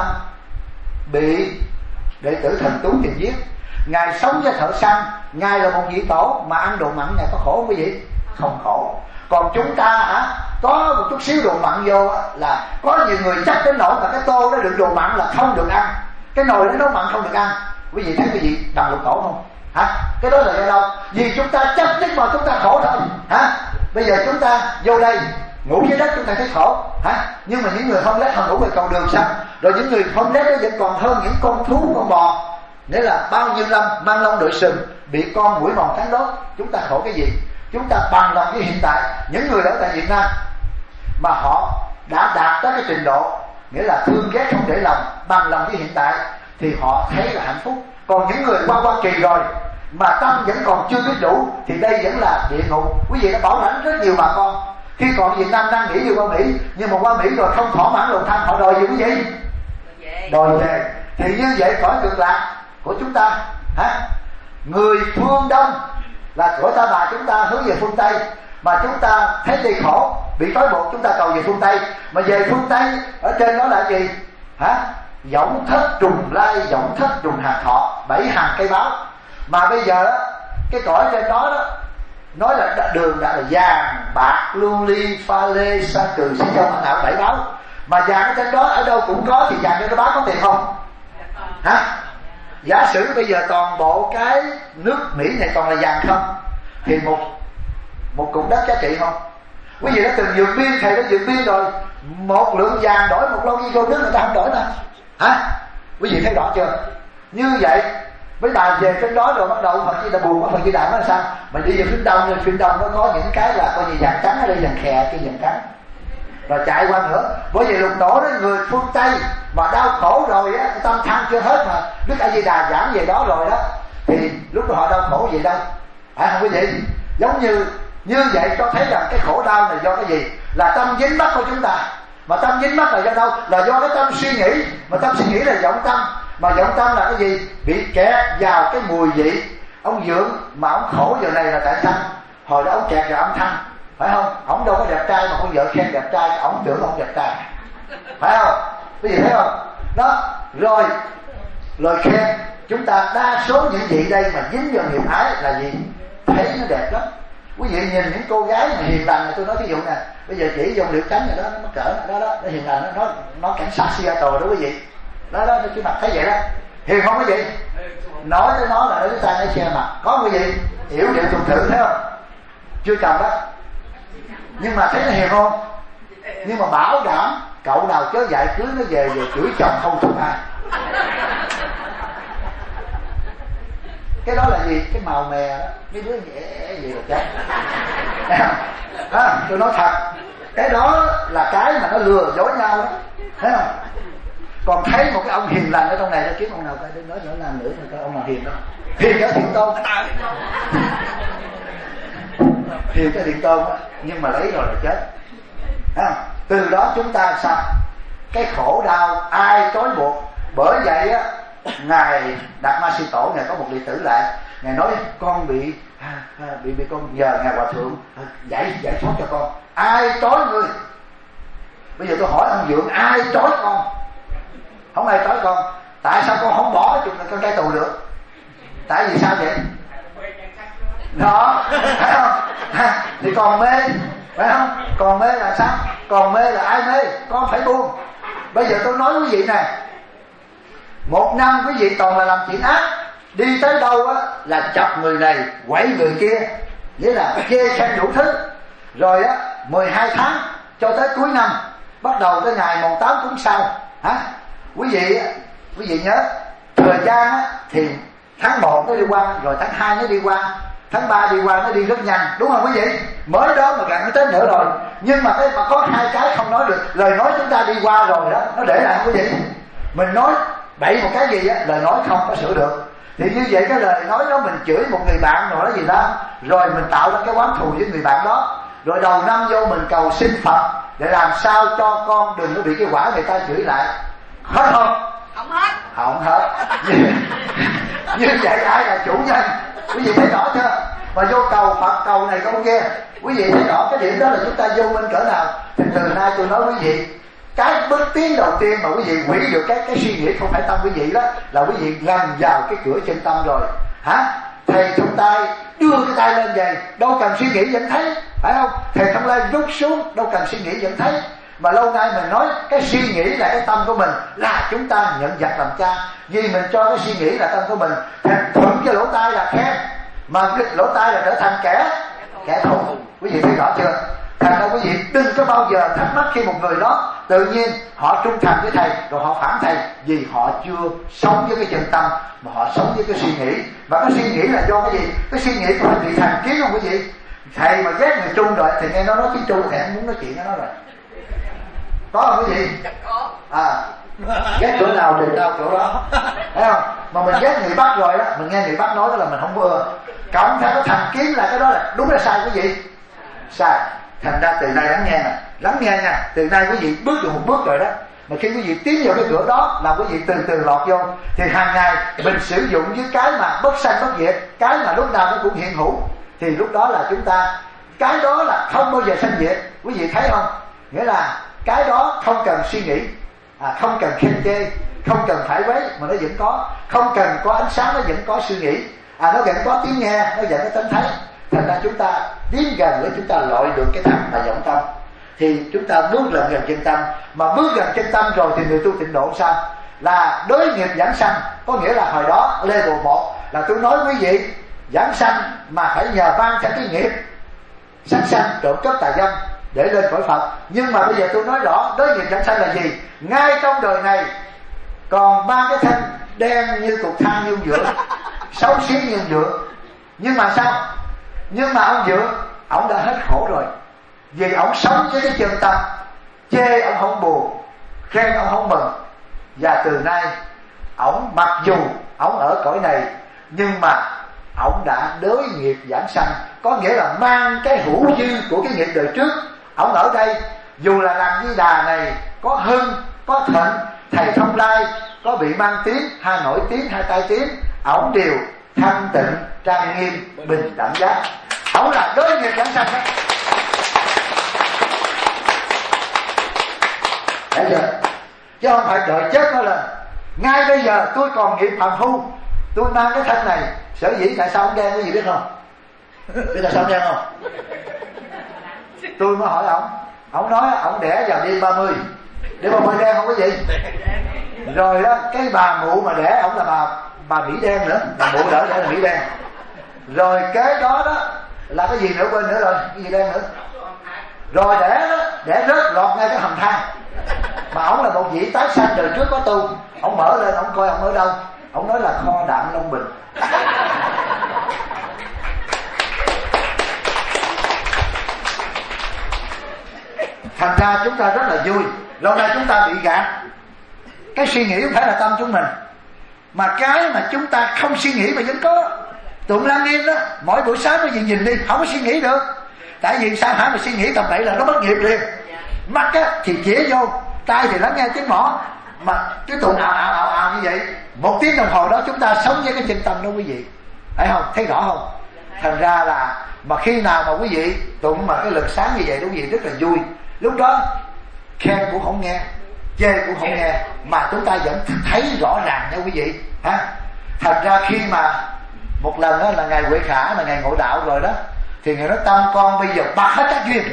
bị đệ tử Thần Tú thì giết. Ngài sống với thợ săn, ngài là một vị tổ mà ăn đồ mặn, ngài có khổ không quý vị? Không khổ. Còn chúng ta hả, có một chút xíu đồ mặn vô là có nhiều người chắc đến nỗi mà cái tô nó đựng đồ mặn là không được ăn, cái nồi nó nấu mặn không được ăn. Quý vị thấy quý vị bằng Lục Tổ không hả? Cái đó là do đâu? Vì chúng ta chấp nhất mà chúng ta khổ thôi hả? Bây giờ chúng ta vô đây ngủ dưới đất chúng ta thấy khổ hả? Nhưng mà những người không lết không ngủ về cầu đường sao? Rồi những người không lết nó vẫn còn hơn những con thú con bò. Nghĩa là bao nhiêu năm mang lông đội sừng bị con mũi mòn cắn đốt. Chúng ta khổ cái gì? Chúng ta bằng lòng với hiện tại. Những người ở tại Việt Nam mà họ đã đạt tới cái trình độ, nghĩa là thương ghét không để lòng, bằng lòng với hiện tại, thì họ thấy là hạnh phúc. Còn những người qua Hoa Kỳ rồi mà tâm vẫn còn chưa biết đủ thì đây vẫn là địa ngục. Quý vị đã bảo lãnh rất nhiều bà con khi còn Việt Nam đang nghĩ đi qua Mỹ, nhưng mà qua Mỹ rồi không thỏa mãn lòng tham, họ đòi gì quý vị? Đòi về. Thì như vậy cõi cực lạc của chúng ta hả? Người phương Đông là cõi ta bà chúng ta hướng về phương Tây, mà chúng ta thấy đi khổ bị trói buộc, chúng ta cầu về phương Tây. Mà về phương Tây ở trên đó là gì hả? Võng thất trùng lai, võng thất trùng hạt thọ, bảy hàng cây báo. Mà bây giờ cái cõi trên đó đó nói là đường đã là vàng bạc lưu ly pha lê sa cừ xí châu hạt thảo bảy báo. Mà vàng ở trên đó ở đâu cũng có, thì vàng trên đó báo có tiền không hả? Giả sử bây giờ toàn bộ cái nước Mỹ này toàn là vàng không, thì một một cục đất giá trị không? Quý vị đã từng vượt biên, thầy đã vượt biên rồi, một lượng vàng đổi một lon vô nước người ta không đổi mà hả? Quý vị thấy rõ chưa? Như vậy mấy bà về trên đó rồi bắt đầu Phật Di Đà buồn quá, Phật Di Đà nói sao? Mà đi về phía đông, nên phía đông nó có những cái là coi như vàng trắng, ở đây vàng khè, kia vàng trắng, rồi chạy qua nữa. Bởi vì Lục Tổ đó người phương Tây mà đau khổ rồi á, tâm than chưa hết mà Đức A Di Đà giảng về đó rồi đó, thì lúc đó họ đau khổ vậy đâu, phải không quý vị? Giống như như vậy cho thấy rằng cái khổ đau này do cái gì? Là tâm dính mắc của chúng ta. Mà tâm dính mắc là do đâu? Là do cái tâm suy nghĩ. Mà tâm suy nghĩ là vọng tâm. Mà vọng tâm là cái gì? Bị kẹt vào cái mùi vị. Ông Dượng mà ông khổ giờ này là tại sao? Hồi đó ông kẹt vào âm thanh, phải không? Ông đâu có đẹp trai mà con vợ khen đẹp trai, ông tưởng ông đẹp trai, phải không? Cái gì thấy không? Đó, rồi lời khen. Chúng ta đa số những vị đây mà dính vào nghiệp ái là gì? Thấy nó đẹp lắm. Quý vị nhìn những cô gái mà hiền lành này, tôi nói ví dụ nè, bây giờ chỉ dùng Liễu Chánh này đó, nó mắc cỡ đó đó, nó hiền lành, nó nó, nó cảnh sát Seattle đó quý vị, đó đó, nó chỉ mặt thấy vậy đó, hiền không quý vị? Nói tới nó là nói tới tay nói xe mặt, có quý vị hiểu điệu tuần thử thấy không? Chưa chồng đó, nhưng mà thấy nó hiền không? Nhưng mà bảo đảm cậu nào chớ dạy cưới nó về về chửi chồng không thuộc ai. Cái đó là gì? Cái màu mè đó, mấy đứa dễ gì là chết. À, tôi nói thật, cái đó là cái mà nó lừa dối nhau đó, thấy không? Còn thấy một cái ông hiền lành ở trong này, nó kiếm ông nào coi, đừng nói nữa làm nữa coi ông nào hiền đó. Hiền cái thiện tôn, hiền cái thiện tôn đó, nhưng mà lấy rồi là chết. À, từ đó chúng ta sao? Cái khổ đau ai trói buộc. Bởi vậy á, ngài Đạt Ma Sư Tổ ngài có một đệ tử lại, ngài nói con bị à, à, bị bị con nhờ ngài hòa thượng à, giải giải thoát cho con. Ai trói ngươi? Bây giờ tôi hỏi ông Dượng, ai trói con? Không ai trói con. Tại sao con không bỏ chụp con cái tù được? Tại vì sao vậy? Đó, phải không? À, thì còn mê, phải không? Còn mê là sao? Còn mê là ai mê? Con phải buông. Bây giờ tôi nói quý vị nè, một năm quý vị toàn là làm chuyện ác, đi tới đâu á là chọc người này quẩy người kia, nghĩa là chê khen đủ thứ. Rồi á mười hai tháng cho tới cuối năm, bắt đầu tới ngày mồng tám cúng sao hả? Quý vị quý vị nhớ thời gian á thì tháng một nó đi qua, rồi tháng hai nó đi qua, tháng ba đi qua, nó đi rất nhanh, đúng không quý vị? Mới đó mà gần tới nữa rồi. Nhưng mà cái mà có hai cái không nói được. Lời nói chúng ta đi qua rồi đó, nó để lại quý vị. Mình nói bậy một cái gì á, lời nói không có sửa được. Thì như vậy cái lời nói đó mình chửi một người bạn rồi đó gì đó, rồi mình tạo ra cái oán thù với người bạn đó. Rồi đầu năm vô mình cầu xin Phật để làm sao cho con đừng có bị cái quả người ta chửi lại. Hết không? Không hết. Không hết. Như vậy ai là chủ nhân? Quý vị thấy rõ chưa? Mà vô cầu Phật cầu này cầu kia, quý vị thấy rõ cái điểm đó là chúng ta vô minh cỡ nào. Thì từ nay tôi nói quý vị, cái bước tiến đầu tiên mà quý vị hủy được cái cái suy nghĩ không phải tâm quý vị đó, là quý vị ngầm vào cái cửa chân tâm rồi. Hả? Thầy trong tay đưa cái tay lên vậy, đâu cần suy nghĩ vẫn thấy, phải không? Thầy trong tay rút xuống, đâu cần suy nghĩ vẫn thấy. Mà lâu nay mình nói cái suy nghĩ là cái tâm của mình, là chúng ta nhận vật làm cha. Vì mình cho cái suy nghĩ là tâm của mình, thành thuận cái lỗ tai là khen, mà cái lỗ tai là trở thành kẻ kẻ thù. Quý vị thấy rõ chưa? Thành ra quý vị đừng có bao giờ thắc mắc khi một người đó tự nhiên họ trung thành với thầy rồi họ phản thầy, vì họ chưa sống với cái chân tâm, mà họ sống với cái suy nghĩ. Và cái suy nghĩ là do cái gì? Cái suy nghĩ của bị thành kiến không quý vị? Thầy mà ghét người Trung rồi thì nghe nó nói tiếng Trung thì anh muốn nói chuyện với nó rồi. Có không quý vị? Có. À, ghét chỗ nào thì tao chỗ đó, thấy không? Mà mình ghét người Bắc rồi đó, mình nghe người Bắc nói đó là mình không ưa. Cộng theo cái thành kiến là cái đó là đúng là sai quý vị? Sai. Thành ra từ nay lắng nghe nè, lắng nghe nha. Từ nay quý vị bước được một bước rồi đó, mà khi quý vị tiến vào cái cửa đó là quý vị từ từ lọt vô. Thì hàng ngày mình sử dụng với cái mà bất sanh bất diệt, cái mà lúc nào nó cũng hiện hữu, thì lúc đó là chúng ta, cái đó là không bao giờ sanh diệt. Quý vị thấy không? Nghĩa là cái đó không cần suy nghĩ, à, không cần khen chê, không cần phải quấy, mà nó vẫn có. Không cần có ánh sáng, nó vẫn có suy nghĩ, à, nó vẫn có tiếng nghe, nó vẫn có tánh thấy. Thành ra chúng ta tiến gần để chúng ta loại được cái thằng mà vọng tâm, thì chúng ta bước lên gần chân tâm. Mà bước gần chân tâm rồi thì người tu tịnh độ sao? Là đối nghiệp giảng sanh. Có nghĩa là hồi đó level một là tôi nói quý vị giảng sanh mà phải nhờ ban theo cái nghiệp sát sanh, trộm cắp, tà dâm để lên cõi Phật. Nhưng mà bây giờ tôi nói rõ đối nghiệp giảng sanh là gì? Ngay trong đời này còn ba cái thân đen như cục than như dựa, xấu xí như dựa. Nhưng mà sao? Nhưng mà ông Dượng, ông đã hết khổ rồi, vì ông sống với cái chân tâm. Chê ông không buồn, khen ông không mừng. Và từ nay ông mặc dù ông ở cõi này, nhưng mà ông đã đối nghiệp giảng sanh. có nghĩa là mang cái hữu duyên của cái nghiệp đời trước. Ông ở đây dù là làng Di Đà này có hưng có thịnh, thầy Thông Lai có bị mang tiếng hay nổi tiếng hay tai tiếng, ổng đều thanh tịnh trang nghiêm bình đẳng giác. Ổng là đối nghiệp giảng sanh đó. Thấy chưa? Chứ không phải đợi chết nó lên. Ngay bây giờ tôi còn nghiệp phàm phu, tôi mang cái thân này. Sở dĩ tại sao ông đen cái gì biết không? Biết tại sao ông đen không? Tôi mới hỏi ổng, ổng nói ổng đẻ vào đêm ba mươi. Đêm ba mươi đen không có gì. Rồi đó, cái bà mụ mà đẻ ổng là bà bà Mỹ đen nữa, bà mụ đỡ đẻ là Mỹ đen. Rồi kế đó đó là cái gì nữa quên nữa rồi, cái gì đen nữa. Rồi đẻ đó, đẻ rớt lọt ngay cái hầm thang. Mà ổng là một vị tái sanh đời trước có tu. Ổng mở lên ổng coi ổng ở đâu, ổng nói là kho đạm Long Bình. Thành ra chúng ta rất là vui. Lâu nay chúng ta bị gạt. Cái suy nghĩ không phải là tâm chúng mình, mà cái mà chúng ta không suy nghĩ mà vẫn có. Tụng Lăng Nghiêm đó, mỗi buổi sáng nó nhìn nhìn đi, không có suy nghĩ được. Tại vì sao hả mà suy nghĩ tầm bậy là nó mất nghiệp liền. Mắt á thì chĩa vô, tai thì lắng nghe tiếng mỏ, mà cái tụng ào ào ào ào như vậy, một tiếng đồng hồ đó chúng ta sống với cái chân tâm đó quý vị. Thấy không? Thấy rõ không? Thành ra là mà khi nào mà quý vị tụng mà cái lực sáng như vậy đó quý vị rất là vui. Lúc đó khen cũng không nghe, chê cũng không nghe, mà chúng ta vẫn thấy rõ ràng nha quý vị ha. Thành ra khi mà một lần đó là ngài Huệ Khả là ngài ngộ đạo rồi đó, thì ngài nói tâm con bây giờ bạc hết các duyên.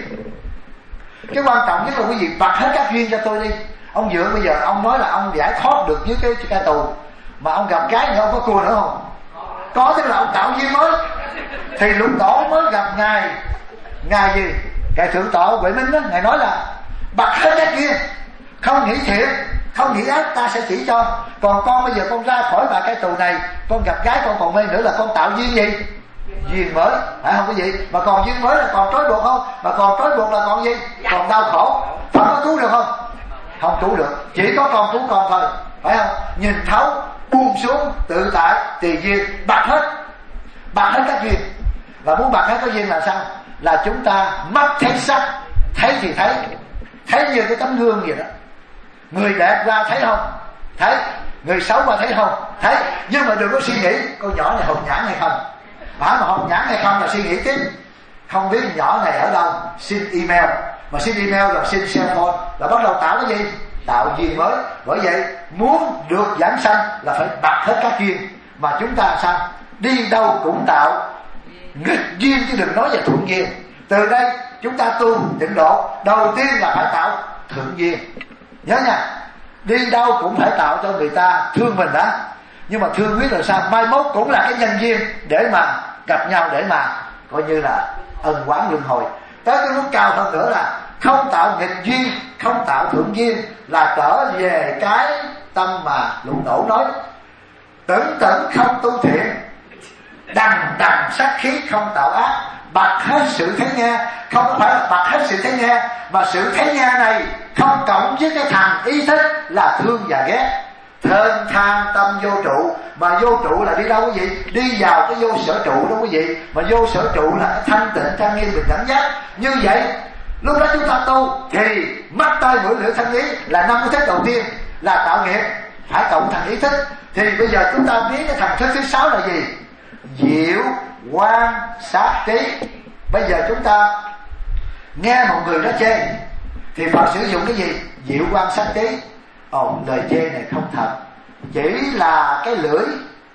Cái quan trọng nhất là quý vị bạc hết các duyên cho tôi đi. Ông Dượng bây giờ ông nói là ông giải thoát được với cái ca tù, mà ông gặp cái nữa ông có cua nữa không? Có, tức là ông tạo duyên mới. Thì Lục Tổ mới gặp ngài ngài gì? Ngài Thượng Tọa Huệ Minh đó, ngài nói là bạc hết các duyên, không nghĩ thiện không nghĩ ác ta sẽ chỉ cho. Còn con bây giờ con ra khỏi ba cái tù này, con gặp gái con còn mê nữa là con tạo duyên gì? Duyên mới, phải không cái gì? Mà còn duyên mới là còn trói buộc không? Mà còn trói buộc là còn gì? Còn đau khổ. Phật có cứu được không? Không cứu được, chỉ có con cứu con thôi, phải không? Nhìn thấu, buông xuống, tự tại, tùy duyên, bạc hết, bạc hết các duyên. Và muốn bạc hết các duyên là sao? Là chúng ta mắt thấy sắc, thấy thì thấy, thấy như cái tấm gương vậy đó. Người đẹp ra thấy không? Thấy. Người xấu qua thấy không? Thấy. Nhưng mà đừng có suy nghĩ con nhỏ này hồng nhãn hay không. Mà mà hồng nhãn hay không là suy nghĩ tiếp. Không biết nhỏ này ở đâu, xin email. Mà xin email là xin cell phone, là bắt đầu tạo cái gì? Tạo duyên mới. Bởi vậy muốn được giảng sanh là phải bạc hết các duyên. Mà chúng ta sao? Đi đâu cũng tạo nghịch duyên chứ đừng nói về thuận duyên. Từ đây chúng ta tu tịnh độ, đầu tiên là phải tạo thượng duyên. Nhớ nha, đi đâu cũng phải tạo cho người ta thương mình đó. Nhưng mà thương biết là sao? Mai mốt cũng là cái nhân duyên để mà gặp nhau, để mà coi như là ân oán luân hồi. Tới cái lúc cao hơn nữa là không tạo nghịch duyên, không tạo thượng duyên, là trở về cái tâm mà Lục Tổ nói: tưởng tưởng không tu thiện, đằng đằng sát khí không tạo ác, bạc hết sự thấy nghe. Không phải là bạc hết sự thấy nghe, mà sự thấy nghe này không cộng với cái thằng ý thức là thương và ghét, thơm than tâm vô trụ. Mà vô trụ là đi đâu quý vị? Đi vào cái vô sở trụ đó quý vị. Mà vô sở trụ là thanh tịnh trang nghiêm bình đẳng giác. Như vậy lúc đó chúng ta tu thì mắt tai mũi lưỡi thân ý là năm cái thức đầu tiên là tạo nghiệp, phải cộng thành ý thức. Thì bây giờ chúng ta biết cái thành thức thứ sáu là gì? Diệu quan sát trí. Bây giờ chúng ta nghe một người đó chê thì Phật sử dụng cái gì? Diệu quan sát trí. Ồ, lời chê này không thật, chỉ là cái lưỡi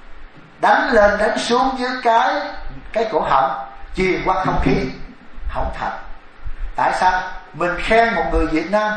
đánh lên đánh xuống dưới cái cái cổ họng, truyền qua không khí, không thật. Tại sao? Mình khen một người Việt Nam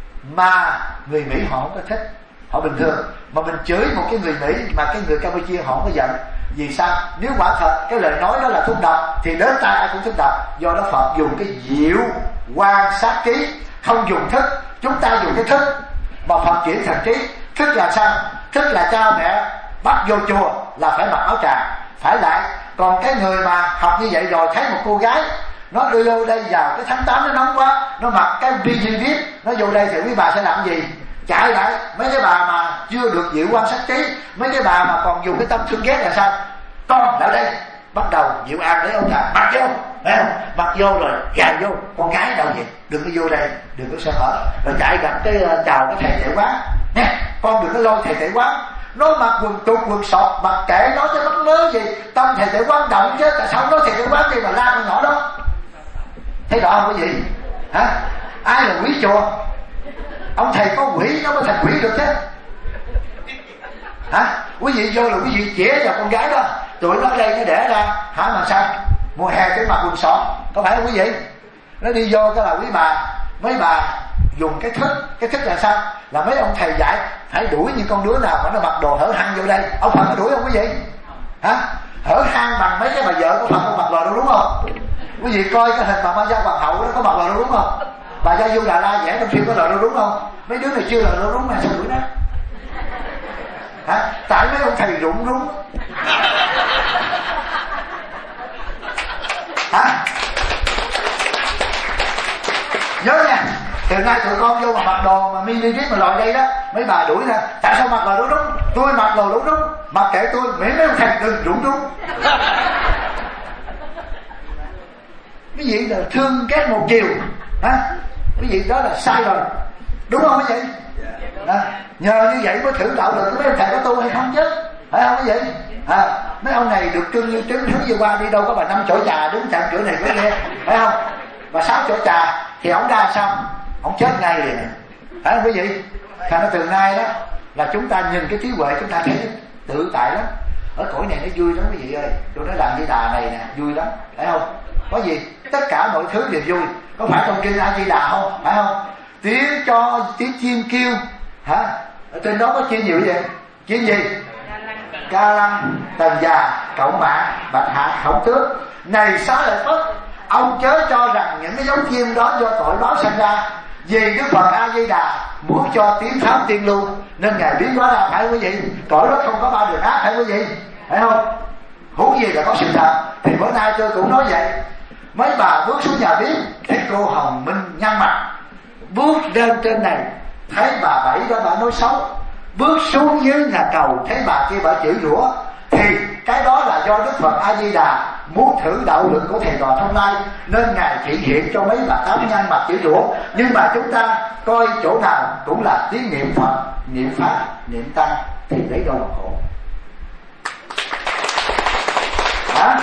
mà người Mỹ họ không có thích, họ bình thường. Mà mình chửi một cái người Mỹ mà cái người Campuchia họ không có giận. Vì sao? Nếu quả thật cái lời nói đó là thuốc độc thì đến tai ai cũng thuốc độc. Do đó Phật dùng cái diệu quan sát trí, không dùng thức. Chúng ta dùng cái thức, mà Phật chuyển thành trí. Thức là sao? Thức là cha mẹ bắt vô chùa là phải mặc áo tràng, phải lại. Còn cái người mà học như vậy rồi thấy một cô gái nó đưa vô đây vào cái tháng tám nó nóng quá, nó mặc cái bikini viết, nó vô đây thì quý bà sẽ làm gì? Chạy lại. Mấy cái bà mà chưa được diệu quan sát trí, mấy cái bà mà còn dùng cái tâm thương ghét là sao? Con lại đây, bắt đầu Diệu An lấy áo tràng mặc vô, Đấy không? Mặc vô rồi gà vô, con gái đâu vậy, đừng có vô đây, đừng có sơ hở. Rồi chạy gặp cái uh, chào cái thầy tệ quán nè, con đừng có lôi thầy tệ quán. Nó mặc quần tụt quần sọt, mặc kệ nó chứ mắc mớ gì, tâm thầy tệ quán động chứ, tại sao nói thầy tệ quán đi mà la con nhỏ đó. Thấy rõ không quý vị? Hả? Ai là quý chùa? Ông thầy có quỷ nó mới thành quỷ được chứ. Hả? Quý vị vô là quý vị chĩa vào con gái đó, tụi nó đây nó để ra hả mà sao? Mùa hè cái mặc quần sọt, có phải không quý vị? Nó đi vô cái là quý bà, mấy bà dùng cái thức, cái thức là sao? Là mấy ông thầy dạy phải đuổi những con đứa nào mà nó mặc đồ hở hang vô đây. Ông Phật có đuổi không quý vị? Hả? Hở hang bằng mấy cái bà vợ của Phật không mặc đồ đâu đúng không? Quý vị coi cái hình bà Ma Gia Hoàng hậu nó có mặc đồ đâu đúng không? Bà Gia Du Đà La vẽ trong phim có đồ đâu đúng không? Mấy đứa này chưa là đâu đúng mà sao đuổi nó? Hả? Tại mấy ông thầy rụng rúng. Hả? Nhớ nha, từ nay tụi con vô mà mặc đồ mà mini drip mà lòi đây đó, mấy bà đuổi ra. Tại sao mặc đồ đúng đúng? Tôi mặc đồ đúng đúng, mặc kệ tôi, miễn mấy ông thầy đừng rụng rúng. Cái gì là thương ghét một chiều. Hả? Cái gì đó là sai rồi, đúng không quý vị? À, nhờ như vậy mới thử đạo được mấy ông thầy có tu hay không chứ, phải không quý vị? À, mấy ông này được trưng như trứng hướng vừa qua đi đâu có bà năm chỗ trà đứng chặn chỗ này chỗ kia, phải không? Và sáu chỗ trà thì ổng ra xong, ổng chết ngay liền, phải không quý vị? Thành ra từ nay đó là chúng ta nhìn cái trí huệ chúng ta thấy tự tại lắm. Ở cõi này nó vui lắm quý vị ơi, tụi nó làm Di Đà này nè vui lắm, phải không? Có gì tất cả mọi thứ đều vui, có phải trong kinh A Di Đà không? Phải không? Tiếng cho tiếng chim kêu, hả? Ở trên đó có chim nhiều vậy? Chim gì? Ca lăng, tần già, cộng mạng, bạch hạ, khổng tước. Này Xá Lợi Phất, ông chớ cho rằng những cái giống chim đó do tội báo sanh ra. Vì Đức Phật A Di Đà muốn cho tiếng pháp tiên lưu nên ngài biến hóa ra, phải quý vị? Cõi đó không có ba đường ác, phải quý vị? Phải không? Huống gì là có sự thật. Thì bữa nay tôi cũng nói vậy. Mấy bà bước xuống nhà bếp thấy cô Hồng Minh nhăn mặt, bước lên trên này thấy bà Bảy đó bà nói xấu, bước xuống dưới nhà cầu thấy bà kia bà chửi rủa, thì cái đó là do Đức Phật A Di Đà muốn thử đạo lực của thầy trò Thông Lai nên ngài thị hiện cho mấy bà tám nhăn mặt chửi rủa. Nhưng mà chúng ta coi chỗ nào cũng là tiếng niệm Phật, niệm Pháp, niệm Tăng thì lấy đâu mà khổ. Hả?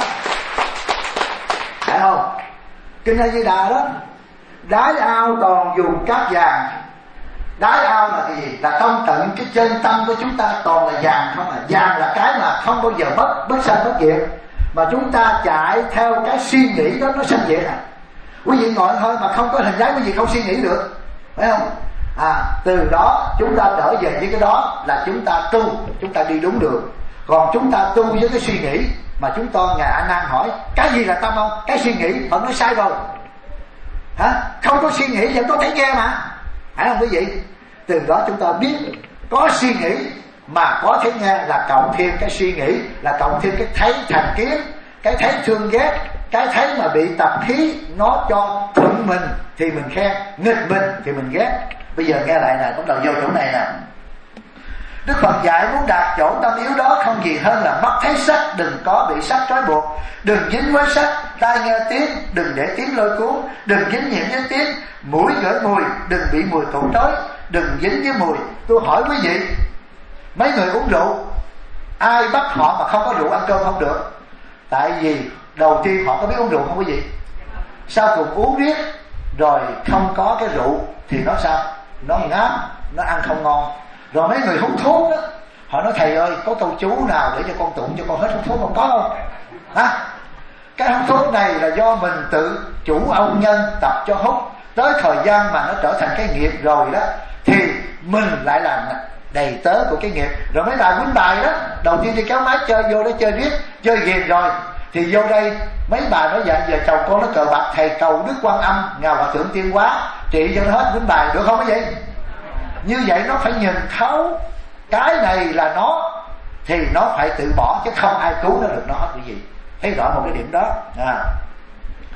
Phải không? Kinh A Di Đà đó, đái ao toàn dùng cát vàng. Đái ao là cái gì? Là trong tận cái chân tâm của chúng ta toàn là vàng không à. Vàng là cái mà không bao giờ mất, bất sanh bất diệt. Mà chúng ta chạy theo cái suy nghĩ đó nó sanh diệt à. Quý vị ngồi thôi mà không có hình dáng quý vị không suy nghĩ được, phải không? À, từ đó chúng ta trở về với cái đó là chúng ta tu, chúng ta đi đúng đường. Còn chúng ta tu với cái suy nghĩ mà chúng ta ngài A Nan hỏi cái gì là tâm không? Cái suy nghĩ, Phật nói sai rồi. Hả? Không có suy nghĩ vẫn có thấy nghe mà, phải không quý vị? Từ đó chúng ta biết có suy nghĩ mà có thấy nghe là cộng thêm cái suy nghĩ, là cộng thêm cái thấy thành kiến, cái thấy thương ghét, cái thấy mà bị tập khí nó cho thuận mình thì mình khen, nghịch mình thì mình ghét. Bây giờ nghe lại nè, bắt đầu vô chỗ này nè. Đức Phật dạy muốn đạt chỗ tâm yếu đó không gì hơn là mắt thấy sắc, đừng có bị sắc trói buộc, đừng dính với sắc, tai nghe tiếng, đừng để tiếng lôi cuốn, đừng dính nhiễm với tiếng, mũi ngửi mùi, đừng bị mùi cậu trói, đừng dính với mùi. Tôi hỏi quý vị, mấy người uống rượu, ai bắt họ mà không có rượu ăn cơm không được? Tại vì đầu tiên họ có biết uống rượu không quý vị? Sau cùng uống riết rồi không có cái rượu thì nó sao? Nó ngáp, nó ăn không ngon. Rồi mấy người hút thuốc đó, họ nói thầy ơi có câu chú nào để cho con tụng cho con hết hút thuốc không? Có không? Hả? Cái hút thuốc này là do mình tự chủ ân nhân tập cho hút, tới thời gian mà nó trở thành cái nghiệp rồi đó thì mình lại làm đầy tớ của cái nghiệp. Rồi mấy bà quýnh bài đó, đầu tiên đi kéo máy chơi vô đó chơi riết, chơi ghiền rồi thì vô đây mấy bà nói dạ giờ chồng con nó cờ bạc, thầy cầu Đức Quan Âm Ngài Hòa Thượng Tiên Hóa trị cho nó hết quýnh bài, được không cái gì? Như vậy nó phải nhìn thấu cái này là nó thì nó phải tự bỏ chứ không ai cứu nó được nó hết quý vị. Thấy rõ một cái điểm đó à.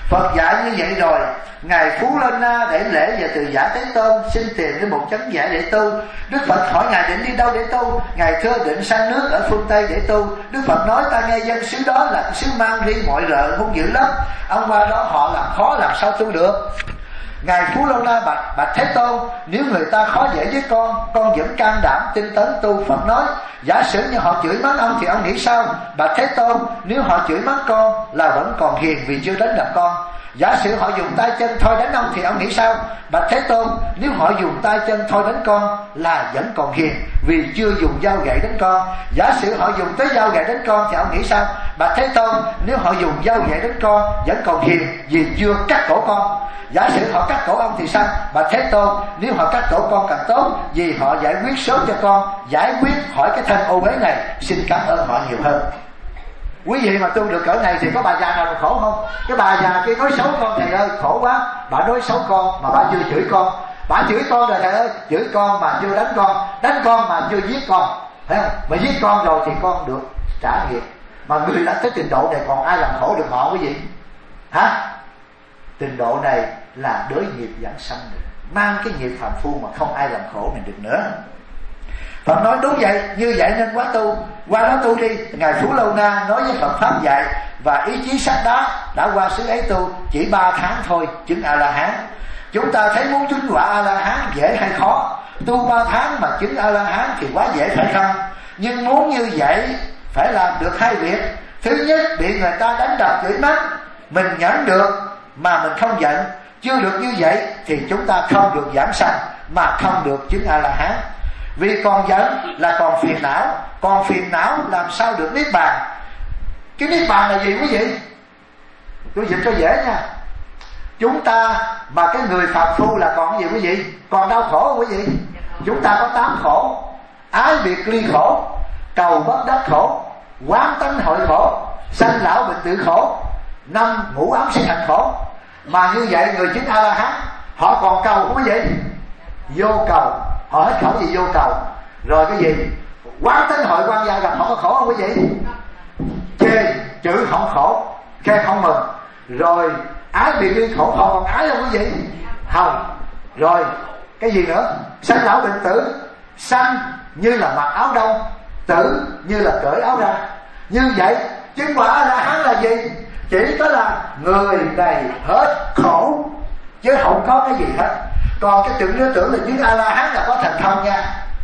Phật dạy như vậy rồi, ngài Phú Lô Na để lễ và từ giả Thế Tôn xin tìm đến một chánh giả để tu. Đức Phật hỏi ngài định đi đâu để tu? Ngài thưa định sang nước ở phương Tây để tu. Đức Phật nói ta nghe dân xứ đó là xứ mang ri mọi rợ hung dữ lắm, ông qua đó họ làm khó làm sao tu được. Ngài Phú Lô Na bạch bạch Thế Tôn, nếu người ta khó dễ với con, con vẫn can đảm tinh tấn tu. Phật nói, giả sử như họ chửi mắng ông thì ông nghĩ sao? Bạch Thế Tôn, nếu họ chửi mắng con là vẫn còn hiền vì chưa đánh đập con. Giả sử họ dùng tay chân thôi đánh ông thì ông nghĩ sao? Bạch Thế Tôn, nếu họ dùng tay chân thôi đánh con là vẫn còn hiền vì chưa dùng dao gậy đánh con. Giả sử họ dùng tới dao gậy đánh con thì ông nghĩ sao? Bạch Thế Tôn, nếu họ dùng dao gậy đánh con vẫn còn hiền vì chưa cắt cổ con. Giả sử họ cắt cổ ông thì sao? Bạch Thế Tôn, nếu họ cắt cổ con càng tốt vì họ giải quyết sớm cho con, giải quyết khỏi cái thân ô uế này. Xin cảm ơn họ nhiều hơn. Quý vị mà tu được cỡ này thì có bà già nào mà khổ không? Cái bà già kia nói xấu con, thầy ơi khổ quá. Bà nói xấu con mà bà chưa chửi con. Bà chửi con rồi thầy ơi, chửi con mà chưa đánh con, đánh con mà chưa giết con, thấy không? Mà giết con rồi thì con được trả nghiệp. Mà người đã tới trình độ này còn ai làm khổ được họ quý vị? Hả? Trình độ này là đới nghiệp giảng sanh được, mang cái nghiệp phàm phu mà không ai làm khổ mình được nữa. Phật nói đúng vậy, như vậy nên quá tu, qua đó tu đi. Ngài Phú Lô Na nói với Phật pháp dạy và ý chí sắt đá, đã qua xứ ấy tu chỉ ba tháng thôi chứng A La Hán. Chúng ta thấy muốn chứng quả A La Hán dễ hay khó? Tu ba tháng mà chứng A La Hán thì quá dễ phải không? Nhưng muốn như vậy phải làm được hai việc. Thứ nhất, bị người ta đánh đập chửi mắng, mình nhẫn được mà mình không giận. Chưa được như vậy thì chúng ta không được giảng sanh mà không được chứng A La Hán. Vì còn giận là còn phiền não, còn phiền não làm sao được niết bàn. Cái niết bàn là gì quý vị? Tôi dịch cho dễ nha. Chúng ta mà cái người phàm phu là còn cái gì quý vị? Còn đau khổ không quý vị? Chúng ta có tám khổ: ái biệt ly khổ, cầu bất đắc khổ, quán tánh hội khổ, sanh lão bệnh tử khổ, năm ngũ ám sinh hành khổ. Mà như vậy người chứng A La Hán họ còn cầu không quý vị? Vô cầu. Họ hết khổ gì vô cầu. Rồi cái gì? Quán tánh hội quan gia gặp họ có khổ không quý vị? Chê chữ không khổ, khen không mừng. Rồi ái biệt ly khổ, họ còn ái không quý vị? Không. Rồi cái gì nữa? Sanh lão bệnh tử. Sanh như là mặc áo đông, tử như là cởi áo ra. Như vậy chứng quả A La Hán là gì? Chỉ có là người này hết khổ chứ không có cái gì hết. Còn cái tưởng nhớ tưởng là chứng A La Hán là có thần thông nha.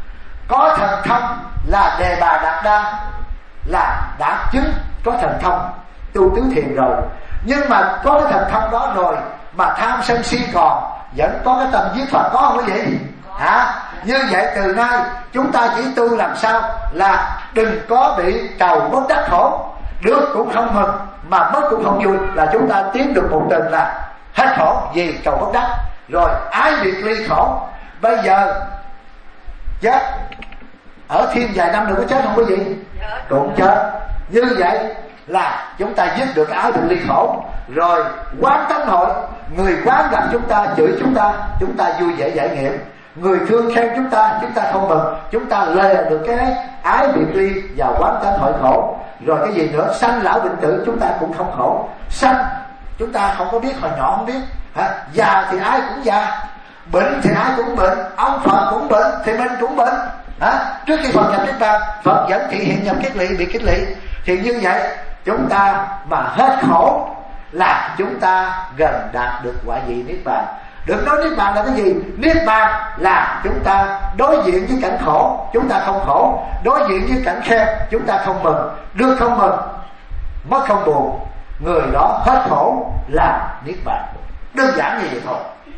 Có thần thông là Đề Bà Đạt Đa, là đã chứng có thần thông tu tứ thiền rồi. Nhưng mà có cái thần thông đó rồi mà tham sân si còn, vẫn có cái tâm giết Phật, có không quý vị? Hả? Như vậy từ nay chúng ta chỉ tu làm sao là đừng có bị cầu bất đắc khổ. Được cũng không mừng mà mất cũng không vui, là chúng ta tiến được một tuần là hết khổ vì cầu bất đắc. Rồi ái biệt ly khổ. Bây giờ chết ở thêm vài năm nữa có chết không quý vị? Cũng chết. Như vậy là chúng ta dứt được ái biệt ly khổ. Rồi quán tánh hội, người quán gặp chúng ta chửi chúng ta, chúng ta vui vẻ giải nghiệp. Người thương khen chúng ta, chúng ta không mừng, chúng ta lề được cái ái biệt ly và quán tánh hội khổ. Rồi cái gì nữa? Sanh lão bệnh tử chúng ta cũng không khổ. Sanh chúng ta không có biết, hồi nhỏ không biết. Hả? Già thì ai cũng già, bệnh thì ai cũng bệnh, ông Phật cũng bệnh thì mình cũng bệnh. Hả? Trước khi Phật nhập niết bàn, Phật vẫn thị hiện nhập kiết lỵ, bị kiết lỵ. Thì như vậy chúng ta mà hết khổ là chúng ta gần đạt được quả vị niết bàn. Đừng nói niết bàn là cái gì? Niết bàn là chúng ta đối diện với cảnh khổ, chúng ta không khổ. Đối diện với cảnh khen, chúng ta không mừng. Được không mừng, mất không buồn, người đó hết khổ là niết bàn. Đơn giản như vậy thôi.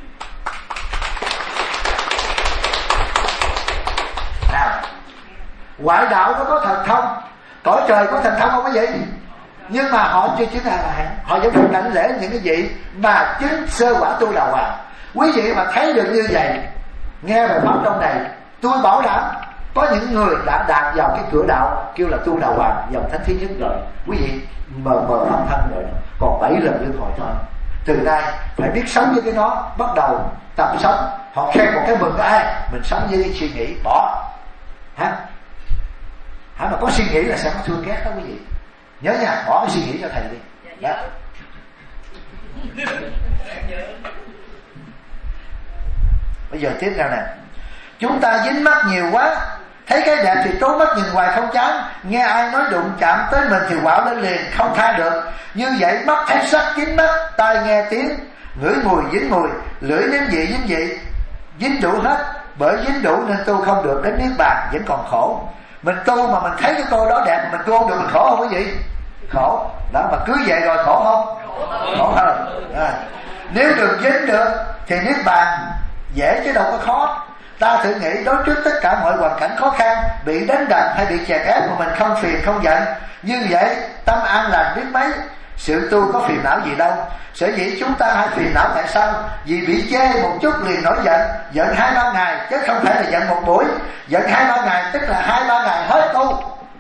À, ngoại đạo nó có thần thông, cõi trời có thần thông không quý vị? Nhưng mà họ chưa chứng A La Hán, họ vẫn được đảnh lễ những cái vị mà chứng sơ quả tu đà hoàng. Quý vị mà thấy được như vậy, nghe bài pháp trong này, tôi bảo đảm có những người đã đạt vào cái cửa đạo kêu là tu đà hoàng, dòng thánh thứ nhất rồi. Quý vị mờ mờ pháp thân rồi, còn bảy lần luân hồi thôi. Từ nay phải biết sống với cái nó, bắt đầu tập sống. Họ khen một cái mừng ai, mình sống với suy nghĩ bỏ. Hả? Hả mà có suy nghĩ là sẽ có thương ghét đó quý vị. Nhớ nha, bỏ cái suy nghĩ cho thầy đi. Dạ. Bây giờ tiếp theo nè, chúng ta dính mắt nhiều quá, thấy cái đẹp thì trốn mắt nhìn hoài không chán, nghe ai nói đụng chạm tới mình thì quạo lên liền không tha được. Như vậy mắt thấy sắc dính mắt, tai nghe tiếng, ngửi mùi dính mùi, lưỡi nếm vị dính vị, dính đủ hết. Bởi dính đủ nên tu không được đến niết bàn, vẫn còn khổ. Mình tu mà mình thấy cái cô đó đẹp mình tu không được, mình khổ không quý vị? Khổ. Đó, mà cưới về rồi khổ không? Khổ hơn. À. Nếu được dính được thì niết bàn dễ chứ đâu có khó. Ta thử nghĩ đối trước tất cả mọi hoàn cảnh khó khăn, bị đánh đập hay bị chèn ép mà mình không phiền không giận, như vậy tâm an lành biết mấy. Sự tu có phiền não gì đâu. Sở dĩ chúng ta hay phiền não tại sao? Vì bị chê một chút liền nổi giận. Giận hai ba ngày chứ không phải là giận một buổi. Giận hai ba ngày tức là hai ba ngày hết tu,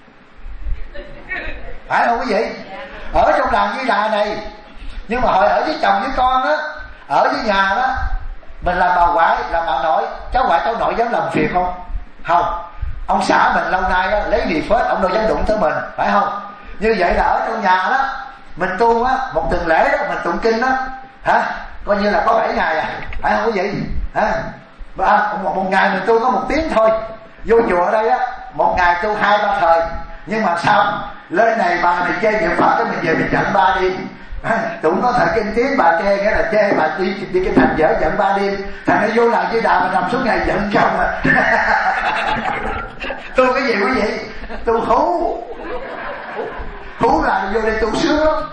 phải không quý vị? Ở trong làng Di Đà này, nhưng mà hồi ở với chồng với con á, ở với nhà đó, mình làm bà ngoại, làm bà nội, cháu ngoại cháu nội dám làm phiền không? Không. Ông xã mình lâu nay đó, lấy gì phết, ông đâu dám đụng tới mình, phải không? Như vậy là ở trong nhà đó, mình tu á, một tuần lễ đó, mình tụng kinh đó, hả? Coi như là có bảy ngày à, phải không quý vị? Hả? À, một, một ngày mình tu có một tiếng thôi. Vô chùa ở đây á, một ngày tu hai ba thời. Nhưng mà sao? Lên này bà này chê niệm Phật, cái mình về mình giận ba đêm. Tụng có thời kinh tiếng bà chê, nghĩa là chê bà đi đi cái thành dở giận ba đêm. Thằng nó vô làm Di Đà mà nằm xuống ngày giận không à. Tu cái gì quý vị? Tu hú. Hú là vô đây tu sướng lắm.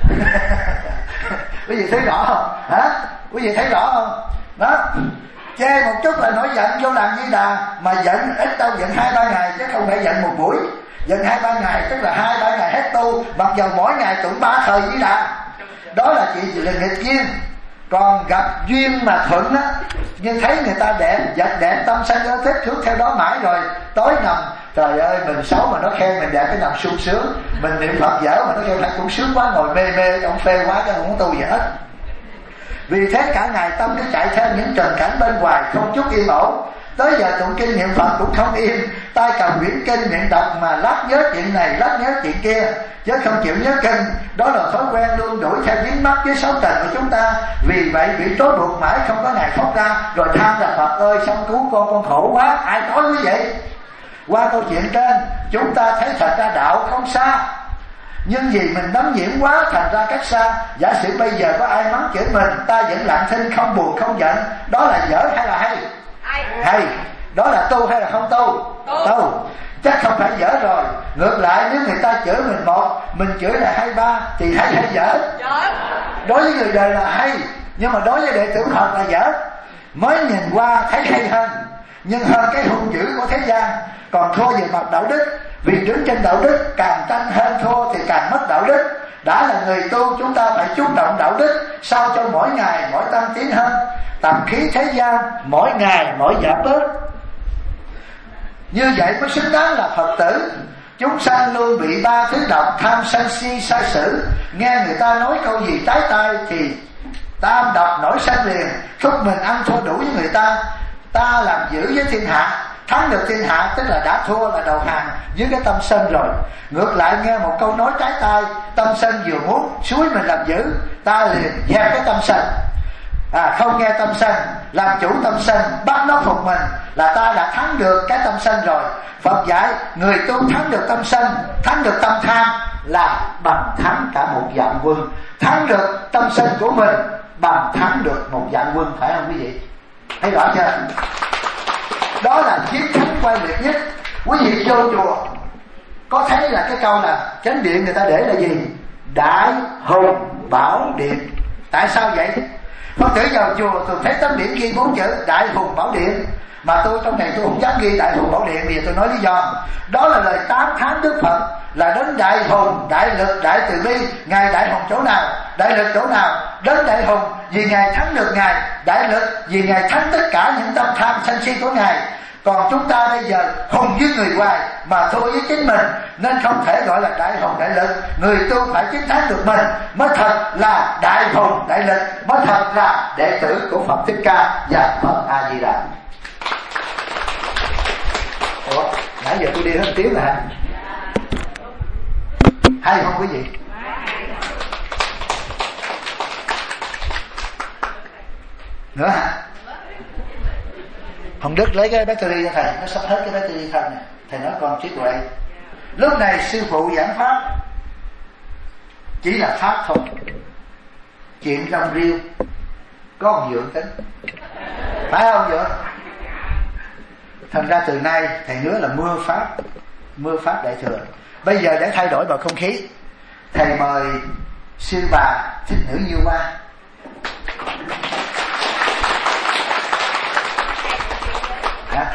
Quý vị thấy rõ không? Hả? Quý vị thấy rõ không? Đó. Chê một chút là nổi giận vô làm Di Đà, mà giận ít đâu giận hai ba ngày chứ không phải giận một buổi. Giận hai ba ngày tức là hai ba ngày hết tu, mặc dù mỗi ngày tụng ba thời Di Đà. Đó là chỉ là nghịch duyên. Còn gặp duyên mà thuận á, nhưng thấy người ta đẹp, vật đẹp, tâm sanh ưa thích, hướng theo đó mãi rồi tối nằm, trời ơi mình xấu mà nó khen mình đẹp cái nằm sung sướng. Mình niệm Phật dở mà nó khen phải cũng sướng quá, ngồi mê mê ông phê quá cái không tu gì hết. Vì thế cả ngày tâm cứ chạy theo những trần cảnh bên ngoài, không chút yên ổn. Tới giờ tụng kinh niệm Phật cũng không yên, tay cầm quyển kinh niệm đọc mà lát nhớ chuyện này lát nhớ chuyện kia, chứ không chịu nhớ kinh. Đó là thói quen luôn đuổi theo dính mắc với sáu trần của chúng ta. Vì vậy bị trói buộc mãi không có ngày thoát ra, rồi than là Phật ơi xong cứu con, con khổ quá. Ai nói như vậy? Qua câu chuyện trên chúng ta thấy thật ra đạo không xa, nhưng vì mình đắm nhiễm quá thành ra cách xa. Giả sử bây giờ có ai mắng chửi mình, ta vẫn lặng thinh không buồn không giận, đó là dở hay là hay? Hay. Đó là tu hay là không tu? Tu, tu. Chắc không phải dở rồi. Ngược lại nếu người ta chửi mình một, mình chửi là hai ba thì hay hay dở? Đối với người đời là hay, nhưng mà đối với đệ tử Phật là dở. Mới nhìn qua thấy hay hơn, nhưng hơn cái hung dữ của thế gian. Còn thua về mặt đạo đức, vì đứng trên đạo đức càng tranh hơn thua thì càng mất đạo đức. Đã là người tu chúng ta phải chú trọng đạo đức, sao cho mỗi ngày mỗi tăng tiến hơn. Tầm khí thế gian mỗi ngày mỗi giảm bớt, như vậy mới xứng đáng là Phật tử. Chúng sanh luôn bị ba thứ độc tham sân si sai sử. Nghe người ta nói câu gì trái tai thì tam độc nổi sanh liền. Khúc mình ăn thua đủ với người ta, ta làm giữ với thiên hạ. Thắng được thiên hạ tức là đã thua, là đầu hàng dưới cái tâm sân rồi. Ngược lại nghe một câu nói trái tai, tâm sân vừa muốn suối mình làm giữ, ta liền dẹp cái tâm sân. À, không nghe tâm sân, làm chủ tâm sân, bắt nó phục mình, là ta đã thắng được cái tâm sân rồi. Phật dạy người tu thắng được tâm sân, thắng được tâm tham là bằng thắng cả một vạn quân. Thắng được tâm sân của mình bằng thắng được một vạn quân, phải không quý vị? Thấy rõ chưa? Đó là chiến thắng quan liệt nhất. Quý vị vô chùa có thấy là cái câu là chánh điện người ta để là gì? Đại hùng bảo điện. Tại sao vậy? Phật tử vào chùa tôi thấy tấm biển ghi bốn chữ Đại Hùng Bảo Điện, mà tôi trong này tôi không dám ghi Đại Hùng Bảo Điện. Vì tôi nói lý do đó là lời tán thán Đức Phật là đến Đại Hùng, Đại Lực, Đại Từ Bi. Ngài Đại Hùng chỗ nào? Đại Lực chỗ nào? Đến Đại Hùng vì Ngài thắng được Ngài, Đại Lực vì Ngài thắng tất cả những tâm tham sân si của Ngài. Còn chúng ta bây giờ hùng với người ngoài mà thua với chính mình, nên không thể gọi là đại hùng đại lực. Người tu phải chiến thắng được mình mới thật là đại hùng đại lực, mới thật là đệ tử của Phật Thích Ca và Phật A Di Đà. Ủa, nãy giờ tôi đi hết tiếng là hay không quý vị? Nữa hả? Hồng Đức lấy cái battery cho thầy, nó sắp hết cái battery thân này. Thầy nói con trí tuệ. Lúc này sư phụ giảng pháp chỉ là pháp thôi, chuyện trong riêu có ông Dượng tính, phải không Dượng? Thành ra từ nay thầy hứa là mưa pháp, mưa pháp đại thừa. Bây giờ để thay đổi bầu không khí, thầy mời sư bà Thích Nữ Như Hoa. Hả?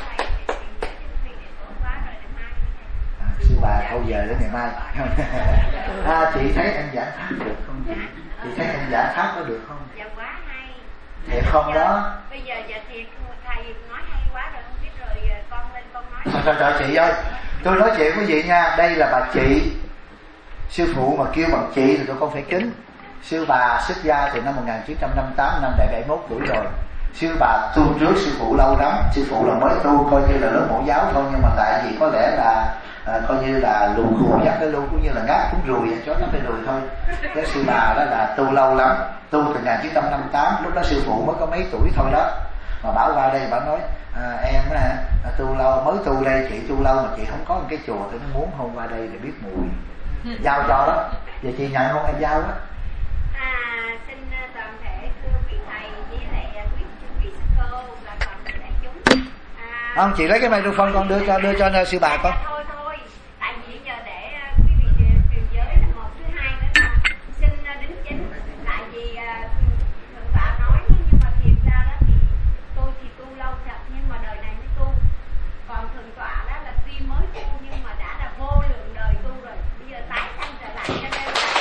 À, sư bà câu giờ đến ngày mai. À, chị thấy anh giảng pháp được không chị? Chị thấy anh giảng pháp có được không? Dạ quá hay. Thiệt không đó? Bây giờ giờ thiệt thầy nói hay quá rồi, không biết rồi con lên con nói. Trời trời chị ơi, tôi nói chuyện quý vị nha, đây là bà chị. Sư phụ mà kêu bằng chị thì tôi không phải kính. Sư bà xuất gia từ năm một nghìn chín trăm năm mươi tám, năm đại bảy mươi mốt tuổi rồi. Sư bà tu trước sư phụ lâu lắm. Sư phụ là mới tu coi như là lớp mẫu giáo thôi, nhưng mà tại vì có lẽ là à, coi như là lù khù dắt cái lu cũng như là ngáp cũng rùi, chó nó phải rùi thôi. Cái sư bà đó là tu lâu lắm, tu từ một nghìn chín trăm năm mươi tám, lúc đó sư phụ mới có mấy tuổi thôi đó. Mà bảo qua đây bảo nói à, em á hả, tu lâu mới tu đây, chị tu lâu mà chị không có một cái chùa, tôi nó muốn hôm qua đây để biết mùi giao cho đó. Vậy chị nhận không em giao đó? À, xin toàn thể thưa quý thầy với lại quý quý sư cô và toàn thể đại chúng. À, không, chị lấy cái microphone con đưa cho đưa cho sư bà con. Thôi thôi, tại vì giờ để quý vị truyền giới là một, thứ hai nữa là xin đính chính. Tại vì thượng tọa nói nhưng mà thiệt ra đó thì tôi thì tu lâu thật nhưng mà đời này mới tu. Còn thượng tọa đó là tuy mới tu nhưng mà đã là vô lượng đời tu rồi. Bây giờ tái sanh trở lại cho nên là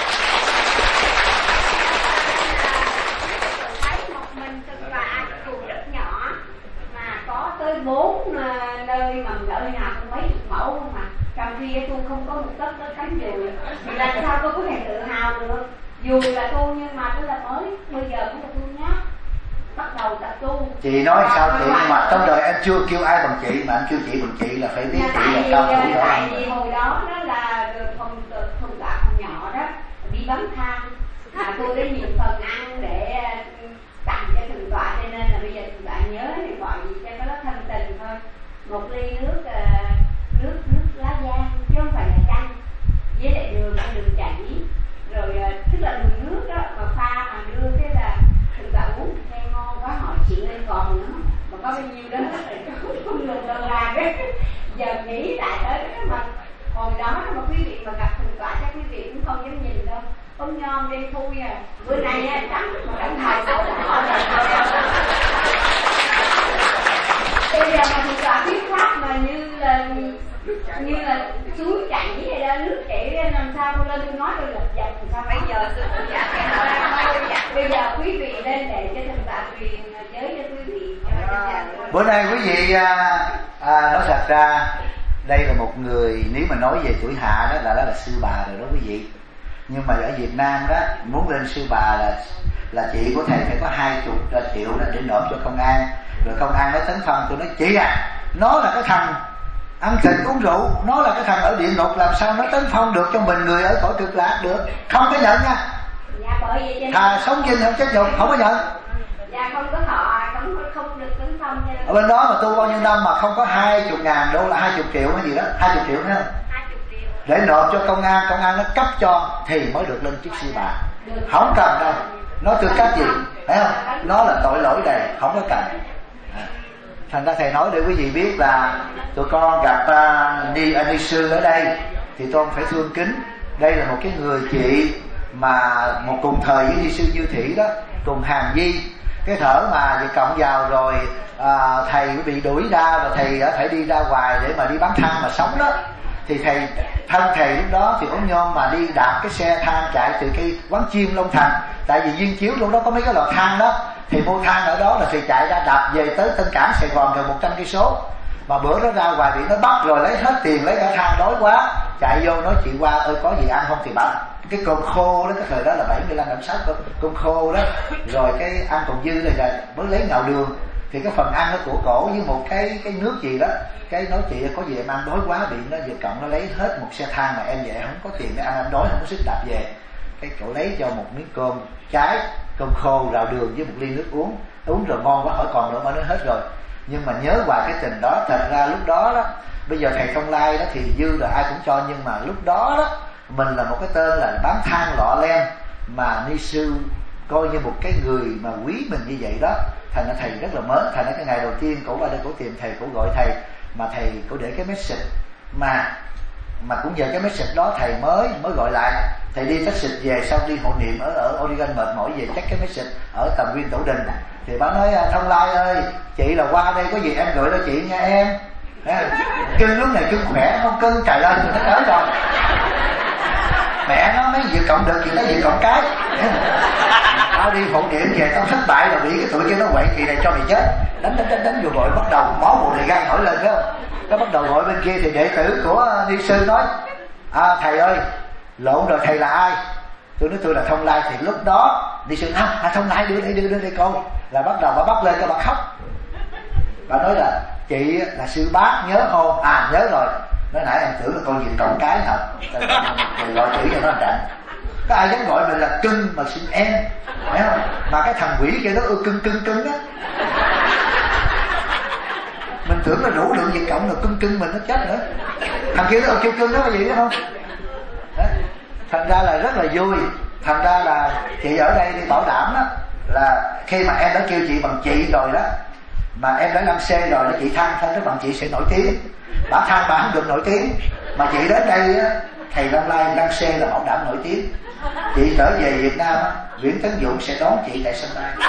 thấy một mình thượng tọa chùa rất nhỏ mà có tới bốn nơi mà nơi nào cũng mấy chục mẫu không mà, trong khi tu không có một tấc tới cánh dùi thì làm sao tôi có thể tự hào được. Dù là tu nhưng mà tôi là mới, bây giờ cũng là tu nhá, bắt đầu tập tu. Chị nói sao chị, nhưng mà trong đời em chưa kêu ai bằng chị, mà em kêu chị bằng chị là phải biết chị là cao tuổi đó. Tại vì hồi đó đó là phần phần tạ còn nhỏ đó, đi bấm than mà tôi đã nhiều phần ăn để tặng cho thượng tọa, cho nên là bây giờ thượng tọa nhớ thì gọi gì cho có lớp thân tình thôi. Một ly nước nước nước lá giang chứ không phải là chanh, với lại đường đường chảy, rồi tức là đường nước đó mà pha mà đưa cái là thượng tọa uống nghe ngon quá, hỏi chị lên còn nữa mà có bao nhiêu đó rồi không được đâu ra đấy. Giờ nghĩ lại tới đó mà hồi đó mà quý vị mà gặp thượng tọa chắc quý vị cũng không dám nhìn đâu, ông nhom đen thui à, bữa nay á trắng mà đóng thầy sao đỏ rồi. Bây giờ mà thượng tọa thuyết pháp mà như là như là suối chảy hay là nước chảy lên, làm sao tôi lên tôi nói tôi lật dập làm sao? Bây giờ sư phụ dạy bây giờ quý vị lên để cho thượng tọa truyền giới cho quý vị. Bữa nay quý vị à, à, nói thật ra đây là một người, nếu mà nói về tuổi hạ đó là đó là sư bà rồi đó quý vị. Nhưng mà ở Việt Nam đó muốn lên sư bà là là chị của thầy phải có hai chục triệu đó để nộp cho công an. Rồi công an nói tấn phong, tôi nói chị à, nó là cái thằng ăn thịt uống rượu, nó là cái thằng ở địa ngục, làm sao nó tấn phong được cho mình người ở cõi cực lạc được, không có nhận nha. Dạ, bởi vậy thà sống vinh không chết nhục, không có nhận. Dạ không có họ, không không được tấn phong cho. Ở bên đó mà tu bao nhiêu năm mà không có hai chục ngàn đô là hai chục triệu hay gì đó, hai chục triệu nữa để nộp cho công an, công an nó cấp cho thì mới được lên chức sư bà. Không cần đâu, nó tư cách gì, phải không? Nó là tội lỗi đầy, không có cần. Thành ra thầy nói để quý vị biết là tụi con gặp uh, Ni Ani Sư ở đây thì tôi phải thương kính. Đây là một cái người chị mà một cùng thời với Ni Sư Như Thị đó, cùng hàng di. Cái thở mà vì cộng vào rồi à, thầy bị đuổi ra và thầy đã phải đi ra ngoài để mà đi bán than mà sống đó. Thì thầy thân thầy lúc đó thì ống nhôm mà đi đạp cái xe than chạy từ cái quán chim Long Thành, tại vì Viên Chiếu lúc đó có mấy cái lò than đó, thì mua than ở đó là thầy chạy ra đạp về tới Tân Cảng Sài Gòn gần một trăm cây số. Mà bữa đó ra ngoài bị nó bắt rồi, lấy hết tiền, lấy cả than, đói quá chạy vô nói chị qua ơi có gì ăn không, thì bảo cái cơm khô đó, cái thời đó là bảy mươi lăm năm sáu cơm, cơm khô đó, rồi cái ăn còn dư này là mới lấy ngào đường. Thì cái phần ăn nó của cổ với một cái cái nước gì đó, cái nói chị có gì em ăn đói quá, bị nó vừa cộng nó lấy hết một xe than mà em về không có tiền để ăn, em đói không có sức đạp về. Cái cổ lấy cho một miếng cơm cháy, cơm khô rào đường với một ly nước uống, uống rồi ngon quá, hỏi còn nữa mà nó hết rồi. Nhưng mà nhớ hoài cái tình đó. Thật ra lúc đó đó, bây giờ thầy Thông Lai đó thì dư rồi ai cũng cho, nhưng mà lúc đó đó mình là một cái tên là bán than lọ lem, mà ni sư coi như một cái người mà quý mình như vậy đó, thành ra thầy rất là mến. Thành ra cái ngày đầu tiên cổ qua đây cổ tìm thầy, cổ gọi thầy, mà thầy cổ để cái message, mà mà cũng về cái message đó thầy mới mới gọi lại. Thầy đi message về, sau đi hộ niệm ở ở Oregon mệt mỏi về check cái message ở Tầm Nguyên Tổ Đình, thì bà nói Thông Lai ơi, chị là qua đây có gì em gửi cho chị nha em. Cưng lúc này cưng khỏe không? Cưng trời ơi tôi tới rồi, mẹ nó mấy việc cộng được thì tới việc cộng cái. Tao đi hộ niệm về tao thất bại rồi, bị cái tụi kia nó quậy kỳ này cho mày chết, đánh đánh đánh đánh rồi gọi bắt đầu máu bồ đề gan nổi lên phải không? Nó bắt đầu gọi bên kia thì đệ tử của ni sư nói à, thầy ơi lộn rồi, thầy là ai? Tôi nói tôi là Thông Lai. Thì lúc đó ni sư à, à Thông Lai đưa đây đưa đây con, là bắt đầu bà bắt lên cái bà khóc. Bà nói là chị là sư bác nhớ không? À nhớ rồi. Nói nãy em tưởng là con gì cộng cái hả? Rồi gọi chữ cho nó trận. Có ai dám gọi mình là cưng mà xin em, phải không? Mà cái thằng quỷ kia nó ưa cưng cưng cưng á. Mình tưởng là đủ lượng Việt cộng là cưng cưng mình nó chết nữa. Thằng kia nó kêu cưng nó có gì đó không? Đấy. Thành ra là rất là vui. Thành ra là chị ở đây đi bảo đảm đó, là khi mà em đã kêu chị bằng chị rồi đó, mà em đã lăng xê rồi đó, chị than thân cái bằng chị sẽ nổi tiếng. Bà than bà không được nổi tiếng, mà chị đến đây á, thầy Long Lai lăng xê là bảo đảm nổi tiếng. Chị trở về Việt Nam á, Nguyễn Tấn Dũng sẽ đón chị tại sân bay.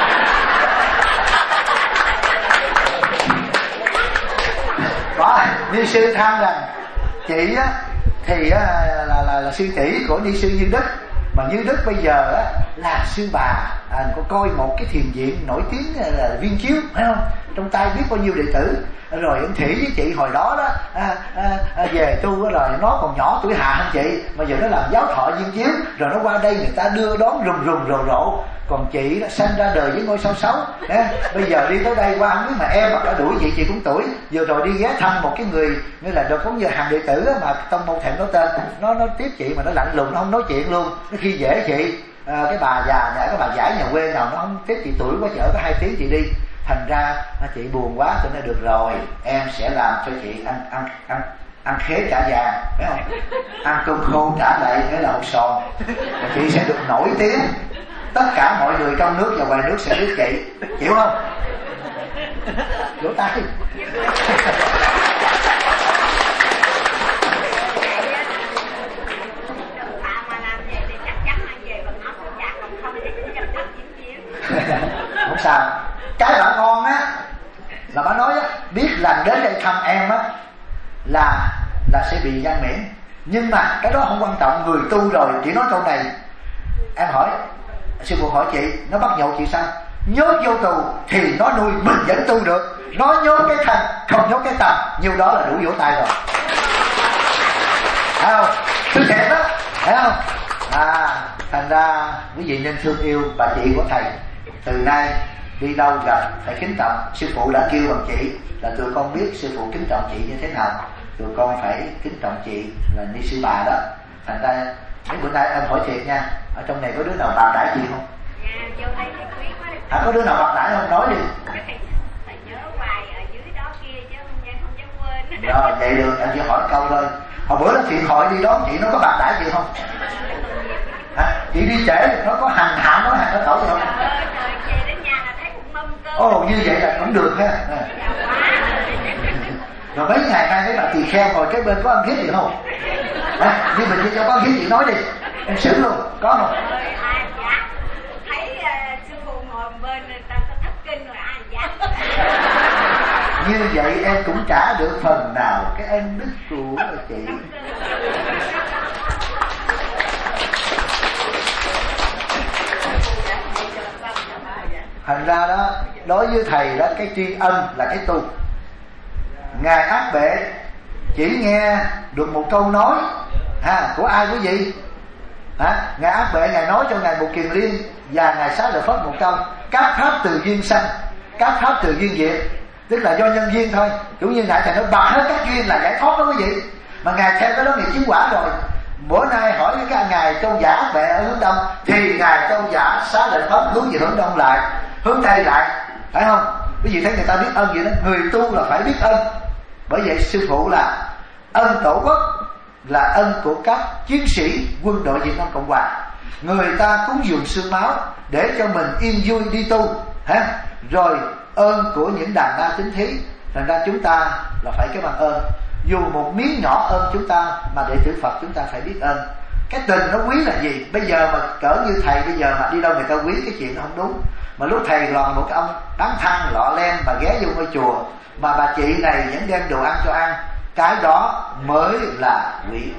Có ni sư than rằng chị á thì á, là, là là sư tỷ của ni sư Như Đức, mà Như Đức bây giờ á là sư bà à, có coi một cái thiền viện nổi tiếng là Viên Chiếu, phải không? Trong tay biết bao nhiêu đệ tử. Rồi anh Thủy với chị hồi đó đó à, à, à, về tu đó, rồi nó còn nhỏ tuổi hạ hơn chị, mà giờ nó làm giáo thọ Viên Chiếu, rồi nó qua đây người ta đưa đón rùng rùng rồ rộ. Còn chị đã sanh ra đời với ngôi sao sáu à, bây giờ đi tới đây qua không biết mà em mà cả đuổi chị, chị cũng tuổi. Vừa rồi đi ghé thăm một cái người như là được cũng như hàng đệ tử mà tông môn thèm nói tên, nó nó tiếp chị mà nó lạnh lùng, nó không nói chuyện luôn, nó khi dễ chị. À, cái bà già nhà cái bà giải nhà quê nào nó không tiếp chị, tuổi quá chở có hai tiếng chị đi. Thành ra chị buồn quá, tôi nói được rồi, em sẽ làm cho chị ăn ăn ăn ăn khế trả vàng, phải không? Ăn cơm khô trả lại cái là hột sòn, chị sẽ được nổi tiếng. Tất cả mọi người trong nước và ngoài nước sẽ biết chị, chịu không? Vỗ tay. Không sao. Cái bà ngon á là bà nói á, biết là đến đây thăm em á là là sẽ bị gian miễn, nhưng mà cái đó không quan trọng. Người tu rồi chỉ nói câu này. Em hỏi sư phụ, hỏi chị nó bắt nhậu chị sao? Nhốt vô tù thì nó nuôi mình vẫn tu được, nó nhốt cái thân không nhốt cái tâm, nhiêu đó là đủ vỗ tay rồi, thấy không? Tôi thiệt đó, thấy không? À, thành ra quý vị nên thương yêu bà chị của thầy. Từ nay đi đâu gặp phải kính trọng. Sư phụ đã kêu bằng chị là tụi con biết sư phụ kính trọng chị như thế nào, tụi con phải kính trọng chị là ni sư bà đó. Thành ra mấy bữa nay em hỏi thiệt nha, ở trong này có đứa nào bạc đãi chị không? À, có đứa nào bạc đãi không? Nói đi. Rồi vậy được, em chỉ hỏi câu thôi. Hồi bữa đó chị hỏi đi đón chị, nó có bạc đãi chị không? À, chị đi trễ nó có hành hạ nó hành nó tẩu gì không? Ồ, như vậy là cũng được ha. À. Rồi mấy ngày nay mấy bà tỳ kheo ngồi cái bên có ăn thiết gì không? À, như mình đi cho có ăn thiết gì nói đi, em xử luôn, có không? Thấy sư phụ ngồi bên ta thất kinh rồi ai dám. Như vậy em cũng trả được phần nào cái ân đức của chị. Thành ra đó, đối với thầy đó, cái tri ân là cái tu. Ngài Ác Bệ chỉ nghe được một câu nói ha, của ai quý vị? Hả? Ngài Ác Bệ Ngài nói cho Ngài Một Kiền Liên và Ngài Xá Lợi Phất một câu: các pháp từ duyên sanh, các pháp từ duyên diệt, tức là do nhân duyên thôi. Cũng như Ngài Thầy nói bạc hết các duyên là giải thoát đó quý vị. Mà Ngài theo cái đó Ngài chứng quả rồi. Bữa nay hỏi cái Ngài Châu Giả Ác Bệ ở hướng đông, thì Ngài Châu Giả Xá Lợi Phất hướng về hướng đông lại. hướng tay lại, phải không? Quý vị thấy người ta biết ơn vậy đó, người tu là phải biết ơn. Bởi vậy sư phụ là ơn tổ quốc là ơn của các chiến sĩ quân đội Việt Nam Cộng Hòa. Người ta cúng dường xương máu để cho mình yên vui đi tu, ha? Rồi ơn của những đàn na tín thí. Thành ra chúng ta là phải cái bằng ơn. Dù một miếng nhỏ ơn chúng ta, mà đệ tử Phật chúng ta phải biết ơn. Cái tình nó quý là gì? Bây giờ mà cỡ như thầy bây giờ mà đi đâu người ta quý cái chuyện nó không đúng. Mà lúc thầy là một cái ông bán than lọ lem mà ghé vô ngôi chùa, mà bà chị này vẫn đem đồ ăn cho ăn, cái đó mới là quý.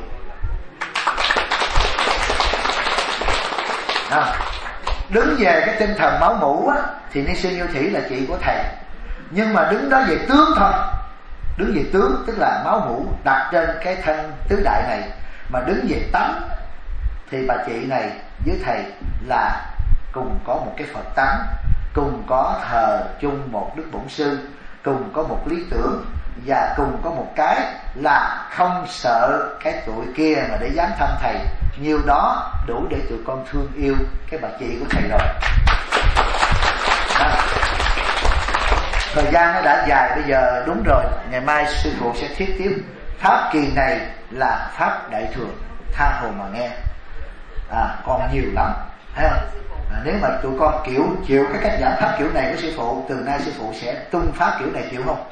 À, đứng về cái tinh thần máu mủ á, thì Ni Sư Như Thủy là chị của thầy. Nhưng mà đứng đó về tướng thôi, đứng về tướng tức là máu mủ đặt trên cái thân tứ đại này. Mà đứng về tánh thì bà chị này với thầy là cùng có một cái Phật tánh, cùng có thờ chung một Đức Bổn Sư, cùng có một lý tưởng, và cùng có một cái là không sợ cái tuổi kia mà để dám thăm thầy. Nhiều đó đủ để tụi con thương yêu cái bà chị của thầy rồi. À, thời gian nó đã dài, bây giờ đúng rồi, ngày mai sư phụ sẽ thiết tiếp. Pháp kỳ này là pháp đại thừa, tha hồ mà nghe. À, còn nhiều lắm, thấy không? À, nếu mà tụi con kiểu chịu cái cách giảng pháp kiểu này của sư phụ, từ nay sư phụ sẽ tung pháp kiểu này, chịu không?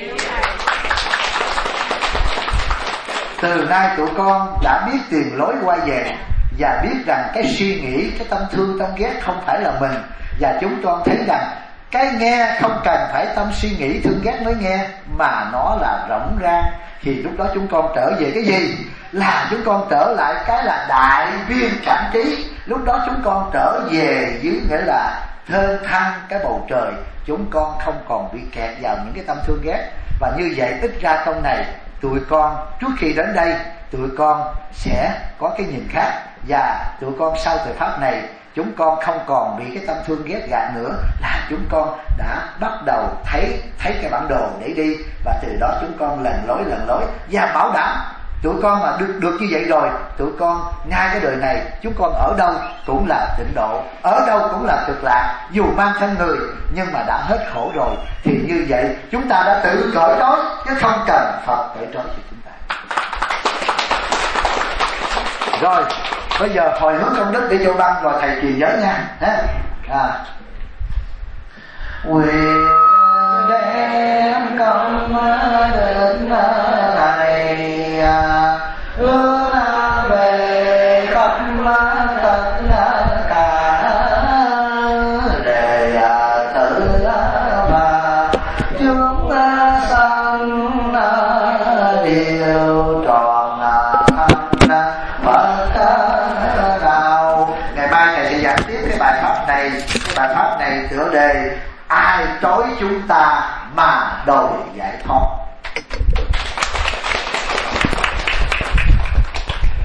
Từ nay tụi con đã biết tiền lối quay về, và biết rằng cái suy nghĩ, cái tâm thương, tâm ghét không phải là mình. Và chúng con thấy rằng cái nghe không cần phải tâm suy nghĩ thương ghét mới nghe, mà nó là rỗng ra. Thì lúc đó chúng con trở về cái gì? Là chúng con trở lại cái là đại viên cảnh trí. Lúc đó chúng con trở về dưới nghĩa là thơm than cái bầu trời. Chúng con không còn bị kẹt vào những cái tâm thương ghét. Và như vậy ít ra trong này tụi con trước khi đến đây, tụi con sẽ có cái nhìn khác. Và tụi con sau thời pháp này, chúng con không còn bị cái tâm thương ghét gạt nữa, là chúng con đã bắt đầu thấy thấy cái bản đồ để đi. Và từ đó chúng con lần lối lần lối và bảo đảm tụi con mà được được như vậy rồi, tụi con ngay cái đời này chúng con ở đâu cũng là tịnh độ, ở đâu cũng là cực lạc. Dù mang thân người nhưng mà đã hết khổ rồi, thì như vậy chúng ta đã tự cởi trói, chứ không cần Phật cởi trói cho chúng ta. Rồi bây giờ hồi hướng công đức để vô băng, rồi thầy trì giới nha. À, quyền đem công đức này hướng về khắp tất cả để tự và chúng ta sanh điều tròn Phật đạo. Ngày mai thầy sẽ giảng tiếp cái bài pháp này. Cái bài pháp này tựa đề ai trói chúng ta